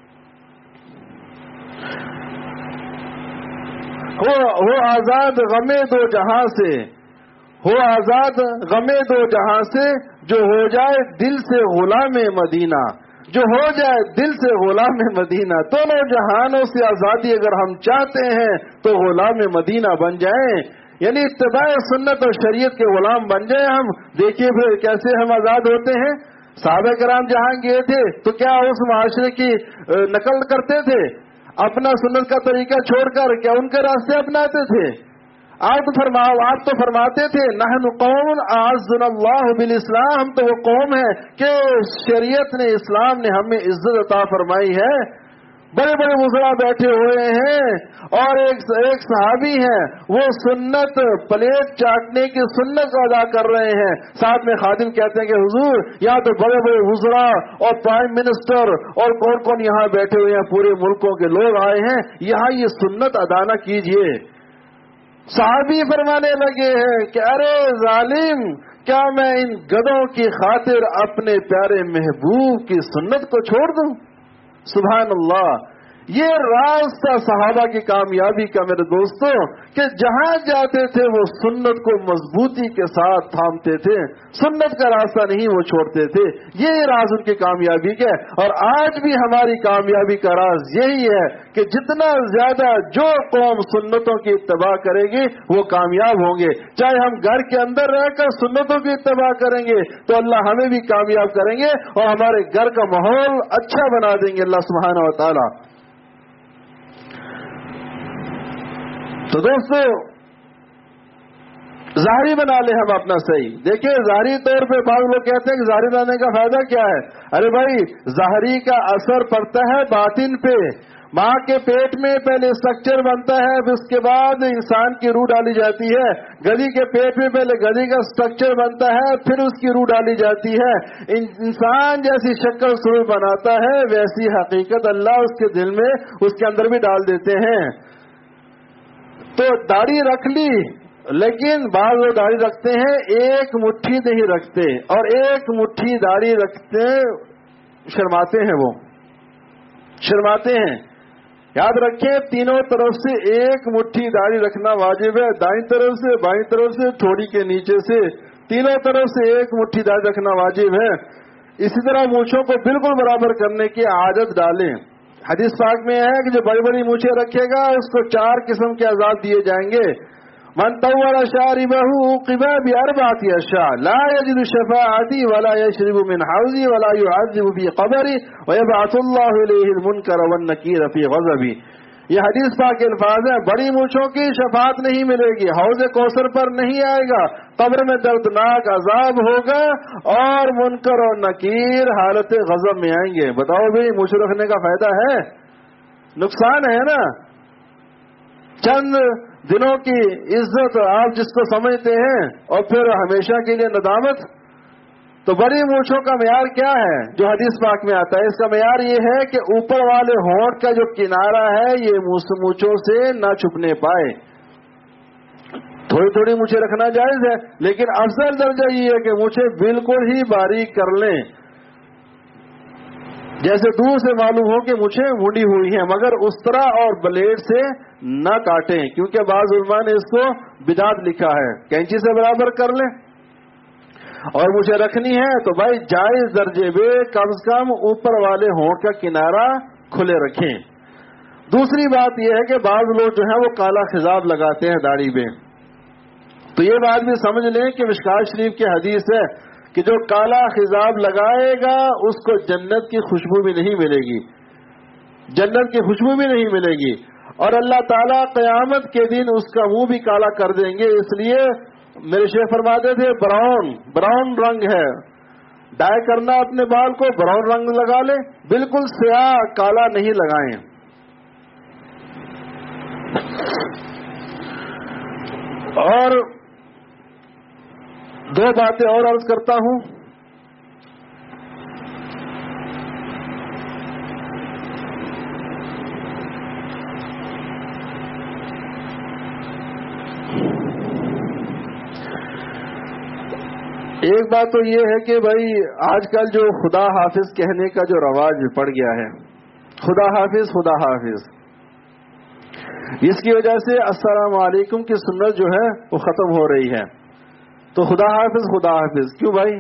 ہو آزاد غمے دو جہاں سے، ہو آزاد غمے دو جہاں سے، جو ہو جائے دل سے غلام مدینہ، جو ہو جائے دل سے غلام مدینہ. دونوں جہانوں سے آزادی اگر ہم چاہتے ہیں تو غلام مدینہ بن جائیں، یعنی اتباع سنت اور شریعت کے غلام بن جائیں ہم. دیکھیے پھر کیسے ہم آزاد ہوتے ہیں. صحابہ کرام جہاں گئے تھے تو کیا اس معاشرے کی نقل کرتے تھے؟ اپنا سنت کا طریقہ چھوڑ کر کیا ان کے راستے اپناتے تھے؟ آپ تو فرماؤ آپ تو فرماتے تھے نحن قوم اعزنا اللہ بالاسلام، ہم تو وہ قوم ہے کہ شریعت نے اسلام نے ہمیں عزت عطا فرمائی ہے. بڑے بڑے وزراء بیٹھے ہوئے ہیں اور ایک ایک صحابی ہیں وہ سنت پلیٹ چاٹنے کی سنت کو ادا کر رہے ہیں. ساتھ میں خادم کہتے ہیں کہ حضور یہاں تو بڑے بڑے وزراء اور پرائم منسٹر اور کون کون یہاں بیٹھے ہوئے ہیں, پورے ملکوں کے لوگ آئے ہیں, یہاں یہ سنت ادا نہ کیجیے. صحابی فرمانے لگے ہیں کہ ارے ظالم, کیا میں ان گدوں کی خاطر اپنے پیارے محبوب کی سنت کو چھوڑ دوں؟ سبحان اللہ. یہ راز تھا صحابہ کی کامیابی کا میرے دوستوں, کہ جہاں جاتے تھے وہ سنت کو مضبوطی کے ساتھ تھامتے تھے, سنت کا راستہ نہیں وہ چھوڑتے تھے. یہ راز ان کی کامیابی کا ہے. اور آج بھی ہماری کامیابی کا راز یہی ہے کہ جتنا زیادہ جو قوم سنتوں کی اتباع کرے گی وہ کامیاب ہوں گے. چاہے ہم گھر کے اندر رہ کر سنتوں کی اتباع کریں گے تو اللہ ہمیں بھی کامیاب کریں گے اور ہمارے گھر کا ماحول اچھا بنا دیں گے اللہ سبحانہ و تعالی. تو دوستو ظاہری بنا لیں ہم اپنا صحیح. دیکھیں ظاہری طور پہ بعض لوگ کہتے ہیں کہ ظاہری بنانے کا فائدہ کیا ہے. ارے بھائی ظاہری کا اثر پڑتا ہے باطن پہ. ماں کے پیٹ میں پہلے اسٹرکچر بنتا ہے, پھر اس کے بعد انسان کی روح ڈالی جاتی ہے. گدھی کے پیٹ میں پہلے گدھی کا اسٹرکچر بنتا ہے, پھر اس کی روح ڈالی جاتی ہے. انسان جیسی شکل صورت بناتا ہے ویسی حقیقت اللہ اس کے دل میں اس کے اندر بھی ڈال دیتے ہیں. تو داڑھی رکھ لی, لیکن بعض لوگ داڑھی رکھتے ہیں ایک مٹھی نہیں رکھتے, اور ایک مٹھی داڑھی رکھتے شرماتے ہیں, وہ شرماتے ہیں. یاد رکھیں تینوں طرف سے ایک مٹھی داڑھی رکھنا واجب ہے, دائیں طرف سے, بائیں طرف سے, تھوڑی کے نیچے سے, تینوں طرف سے ایک مٹھی داڑھی رکھنا واجب ہے. اسی طرح مونچھوں کو بالکل برابر کرنے کی عادت ڈالیں. حدیث پاک میں ہے کہ جو بڑی بڑی مونچھیں رکھے گا اس کو چار قسم کے عذاب دیے جائیں گے. من طول شاربہ عوقب بأربعۃ اشیاء لا یجد شفاعتی ولا یشرب من حوضی ولا يعذب فی قبری ویبعث اللہ الیہ المنکر والنکیر فی غضبی. یہ حدیث پاک کے الفاظ ہیں. بڑی مونچھوں کی شفاعت نہیں ملے گی, حوض کوثر پر نہیں آئے گا, قبر میں دردناک عذاب ہوگا, اور منکر اور نکیر حالت غضب میں آئیں گے. بتاؤ بھائی مونچھ رکھنے کا فائدہ ہے؟ نقصان ہے نا. چند دنوں کی عزت آپ جس کو سمجھتے ہیں اور پھر ہمیشہ کے لیے ندامت. تو بڑی مونچھوں کا معیار کیا ہے جو حدیث پاک میں آتا ہے؟ اس کا معیار یہ ہے کہ اوپر والے ہونٹ کا جو کنارہ ہے یہ مونچھوں سے نہ چھپنے پائے. تھوڑی تھوڑی مونچھیں رکھنا جائز ہے, لیکن افضل درجہ یہ ہے کہ مونچھیں بالکل ہی باریک کر لیں, جیسے دور سے معلوم ہو کہ مونچھیں مونڈی ہوئی ہیں, مگر اس طرح اور بلیڈ سے نہ کاٹیں, کیونکہ بعض علماء نے اس کو بدعت لکھا ہے. کینچی سے برابر کر لیں. اور مجھے رکھنی ہے تو بھائی جائز درجے میں کم از کم اوپر والے ہونٹ کا کنارہ کھلے رکھیں. دوسری بات یہ ہے کہ بعض لوگ جو ہیں وہ کالا خضاب لگاتے ہیں داڑھی میں. تو یہ بات بھی سمجھ لیں کہ مشکات شریف کی حدیث ہے کہ جو کالا خضاب لگائے گا اس کو جنت کی خوشبو بھی نہیں ملے گی, جنت کی خوشبو بھی نہیں ملے گی, اور اللہ تعالیٰ قیامت کے دن اس کا منہ بھی کالا کر دیں گے. اس لیے میرے شیخ فرماتے تھے براؤن براؤن رنگ ہے, ڈائی کرنا اپنے بال کو براؤن رنگ لگا لیں, بالکل سیاہ کالا نہیں لگائیں. اور دو باتیں اور عرض کرتا ہوں. ایک بات تو یہ ہے کہ بھائی آج کل جو خدا حافظ کہنے کا جو رواج پڑ گیا ہے, خدا حافظ خدا حافظ, اس کی وجہ سے السلام علیکم کی سنت جو ہے وہ ختم ہو رہی ہے. تو خدا حافظ خدا حافظ کیوں بھائی؟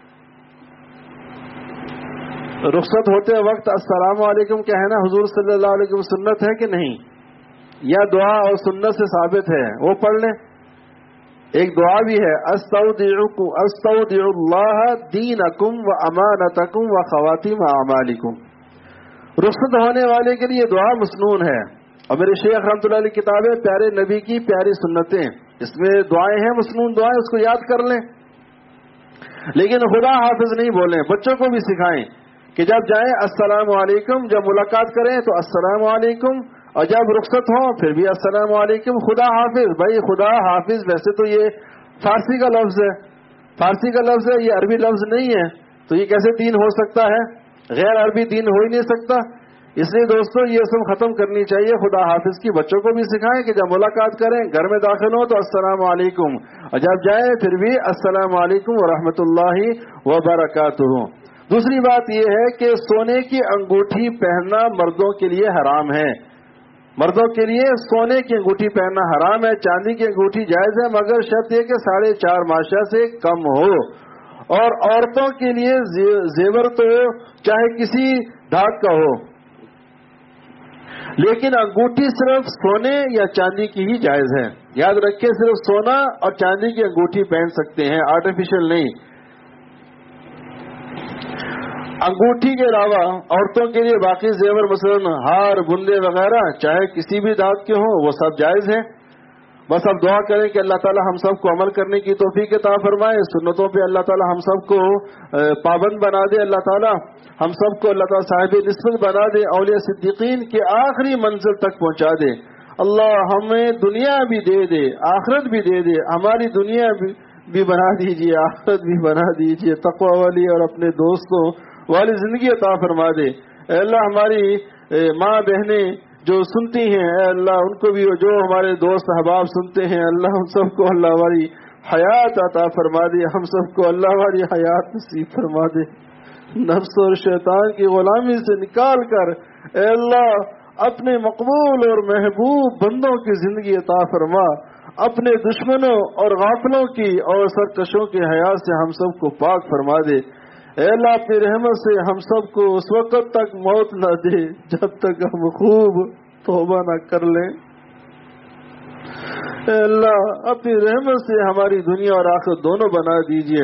رخصت ہوتے وقت السلام علیکم کہنا حضور صلی اللہ علیہ وسلم سنت ہے کہ نہیں؟ یا دعا اور سنت سے ثابت ہے؟ وہ پڑھ لیں. ایک دعا بھی ہے, استودعکم استودع اللہ دینکم و امانتکم و خواتیم اعمالکم. رخصت ہونے والے کے لیے دعا مسنون ہے, اور میرے شیخ رحمۃ اللہ علیہ کتاب ہے پیارے نبی کی پیاری سنتیں, اس میں دعائیں ہیں مسنون دعائیں, اس کو یاد کر لیں. لیکن خدا حافظ نہیں بولیں, بچوں کو بھی سکھائیں کہ جب جائیں السلام علیکم، جب ملاقات کریں تو السلام علیکم، اور جب رخصت ہوں پھر بھی السلام علیکم، خدا حافظ۔ بھائی خدا حافظ ویسے تو یہ فارسی کا لفظ ہے، فارسی کا لفظ ہے، یہ عربی لفظ نہیں ہے، تو یہ کیسے دین ہو سکتا ہے؟ غیر عربی دین ہو ہی نہیں سکتا۔ اس لیے دوستو یہ سب ختم کرنی چاہیے، خدا حافظ کی بچوں کو بھی سکھائیں کہ جب ملاقات کریں گھر میں داخل ہوں تو السلام علیکم، اور جب جائیں پھر بھی السلام علیکم ورحمۃ اللہ وبرکاتہ۔ دوسری بات یہ ہے کہ سونے کی انگوٹھی پہننا مردوں کے لیے حرام ہے، مردوں کے لیے سونے کی انگوٹھی پہننا حرام ہے، چاندی کی انگوٹھی جائز ہے مگر شرط یہ کہ ساڑھے چار ماشا سے کم ہو، اور عورتوں کے لیے زیور تو چاہے کسی دھات کا ہو، لیکن انگوٹھی صرف سونے یا چاندی کی ہی جائز ہے۔ یاد رکھیں صرف سونا اور چاندی کی انگوٹھی پہن سکتے ہیں، آرٹیفیشل نہیں۔ انگوٹھی کے علاوہ عورتوں کے لیے باقی زیور مثلاً ہار، بندے وغیرہ چاہے کسی بھی دھات کے ہوں وہ سب جائز ہیں۔ بس اب دعا کریں کہ اللہ تعالی ہم سب کو عمل کرنے کی توفیق عطا فرمائے، سنتوں پہ اللہ تعالی ہم سب کو پابند بنا دے، اللہ تعالی ہم سب کو اللہ تعالی صاحب نسبت بنا دے، اولیاء صدیقین کے آخری منزل تک پہنچا دے۔ اللہ ہمیں دنیا بھی دے دے، آخرت بھی دے دے، ہماری دنیا بھی بنا دیجیے، آخرت بھی بنا دیجیے، تقوی والی اور اپنے دوستوں والی زندگی عطا فرما دے۔ اے اللہ ہماری ماں بہنیں جو سنتی ہیں، اے اللہ ان کو بھی، جو ہمارے دوست احباب سنتے ہیں، اللہ ہم سب کو اللہ والی حیات عطا فرما دے، ہم سب کو اللہ والی حیات نصیب فرما دے، نفس اور شیطان کی غلامی سے نکال کر اے اللہ اپنے مقبول اور محبوب بندوں کی زندگی عطا فرما، اپنے دشمنوں اور غافلوں کی اور سرکشوں کی حیات سے ہم سب کو پاک فرما دے۔ اے اللہ اپنی رحمت سے ہم سب کو اس وقت تک موت نہ دے جب تک ہم خوب توبہ نہ کر لیں۔ اے اللہ اپنی رحمت سے ہماری دنیا اور آخرت دونوں بنا دیجئے۔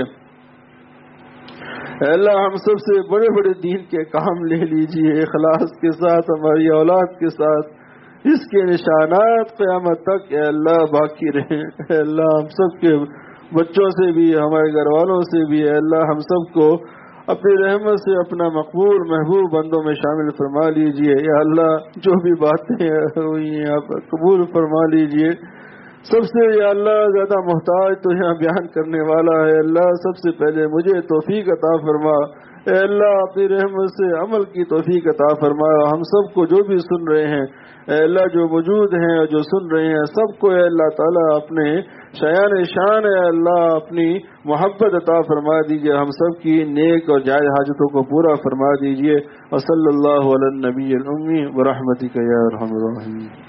اے اللہ ہم سب سے بڑے بڑے دین کے کام لے لیجئے، اخلاص کے ساتھ ہماری اولاد کے ساتھ، اس کے نشانات قیامت تک اے اللہ باقی رہیں۔ اے اللہ ہم سب کے بچوں سے بھی، ہمارے گھر والوں سے بھی اے اللہ ہم سب کو اپنی رحمت سے اپنا مقبول محبوب بندوں میں شامل فرما لیجئے۔ یا اللہ جو بھی باتیں ہوئی ہیں آپ قبول فرما لیجئے۔ سب سے یا اللہ زیادہ محتاج تو یہاں بیان کرنے والا ہے، اللہ سب سے پہلے مجھے توفیق عطا فرما۔ اے اللہ اپنی رحمت سے عمل کی توفیق عطا فرما، ہم سب کو جو بھی سن رہے ہیں اے اللہ جو موجود ہیں اور جو سن رہے ہیں سب کو اے اللہ تعالیٰ اپنے شایان شان اے اللہ اپنی محبت عطا فرما دیجئے، ہم سب کی نیک اور جائز حاجتوں کو پورا فرما دیجئے۔ وصلی اللہ علی النبی الامی برحمتک یا ارحم الراحمین۔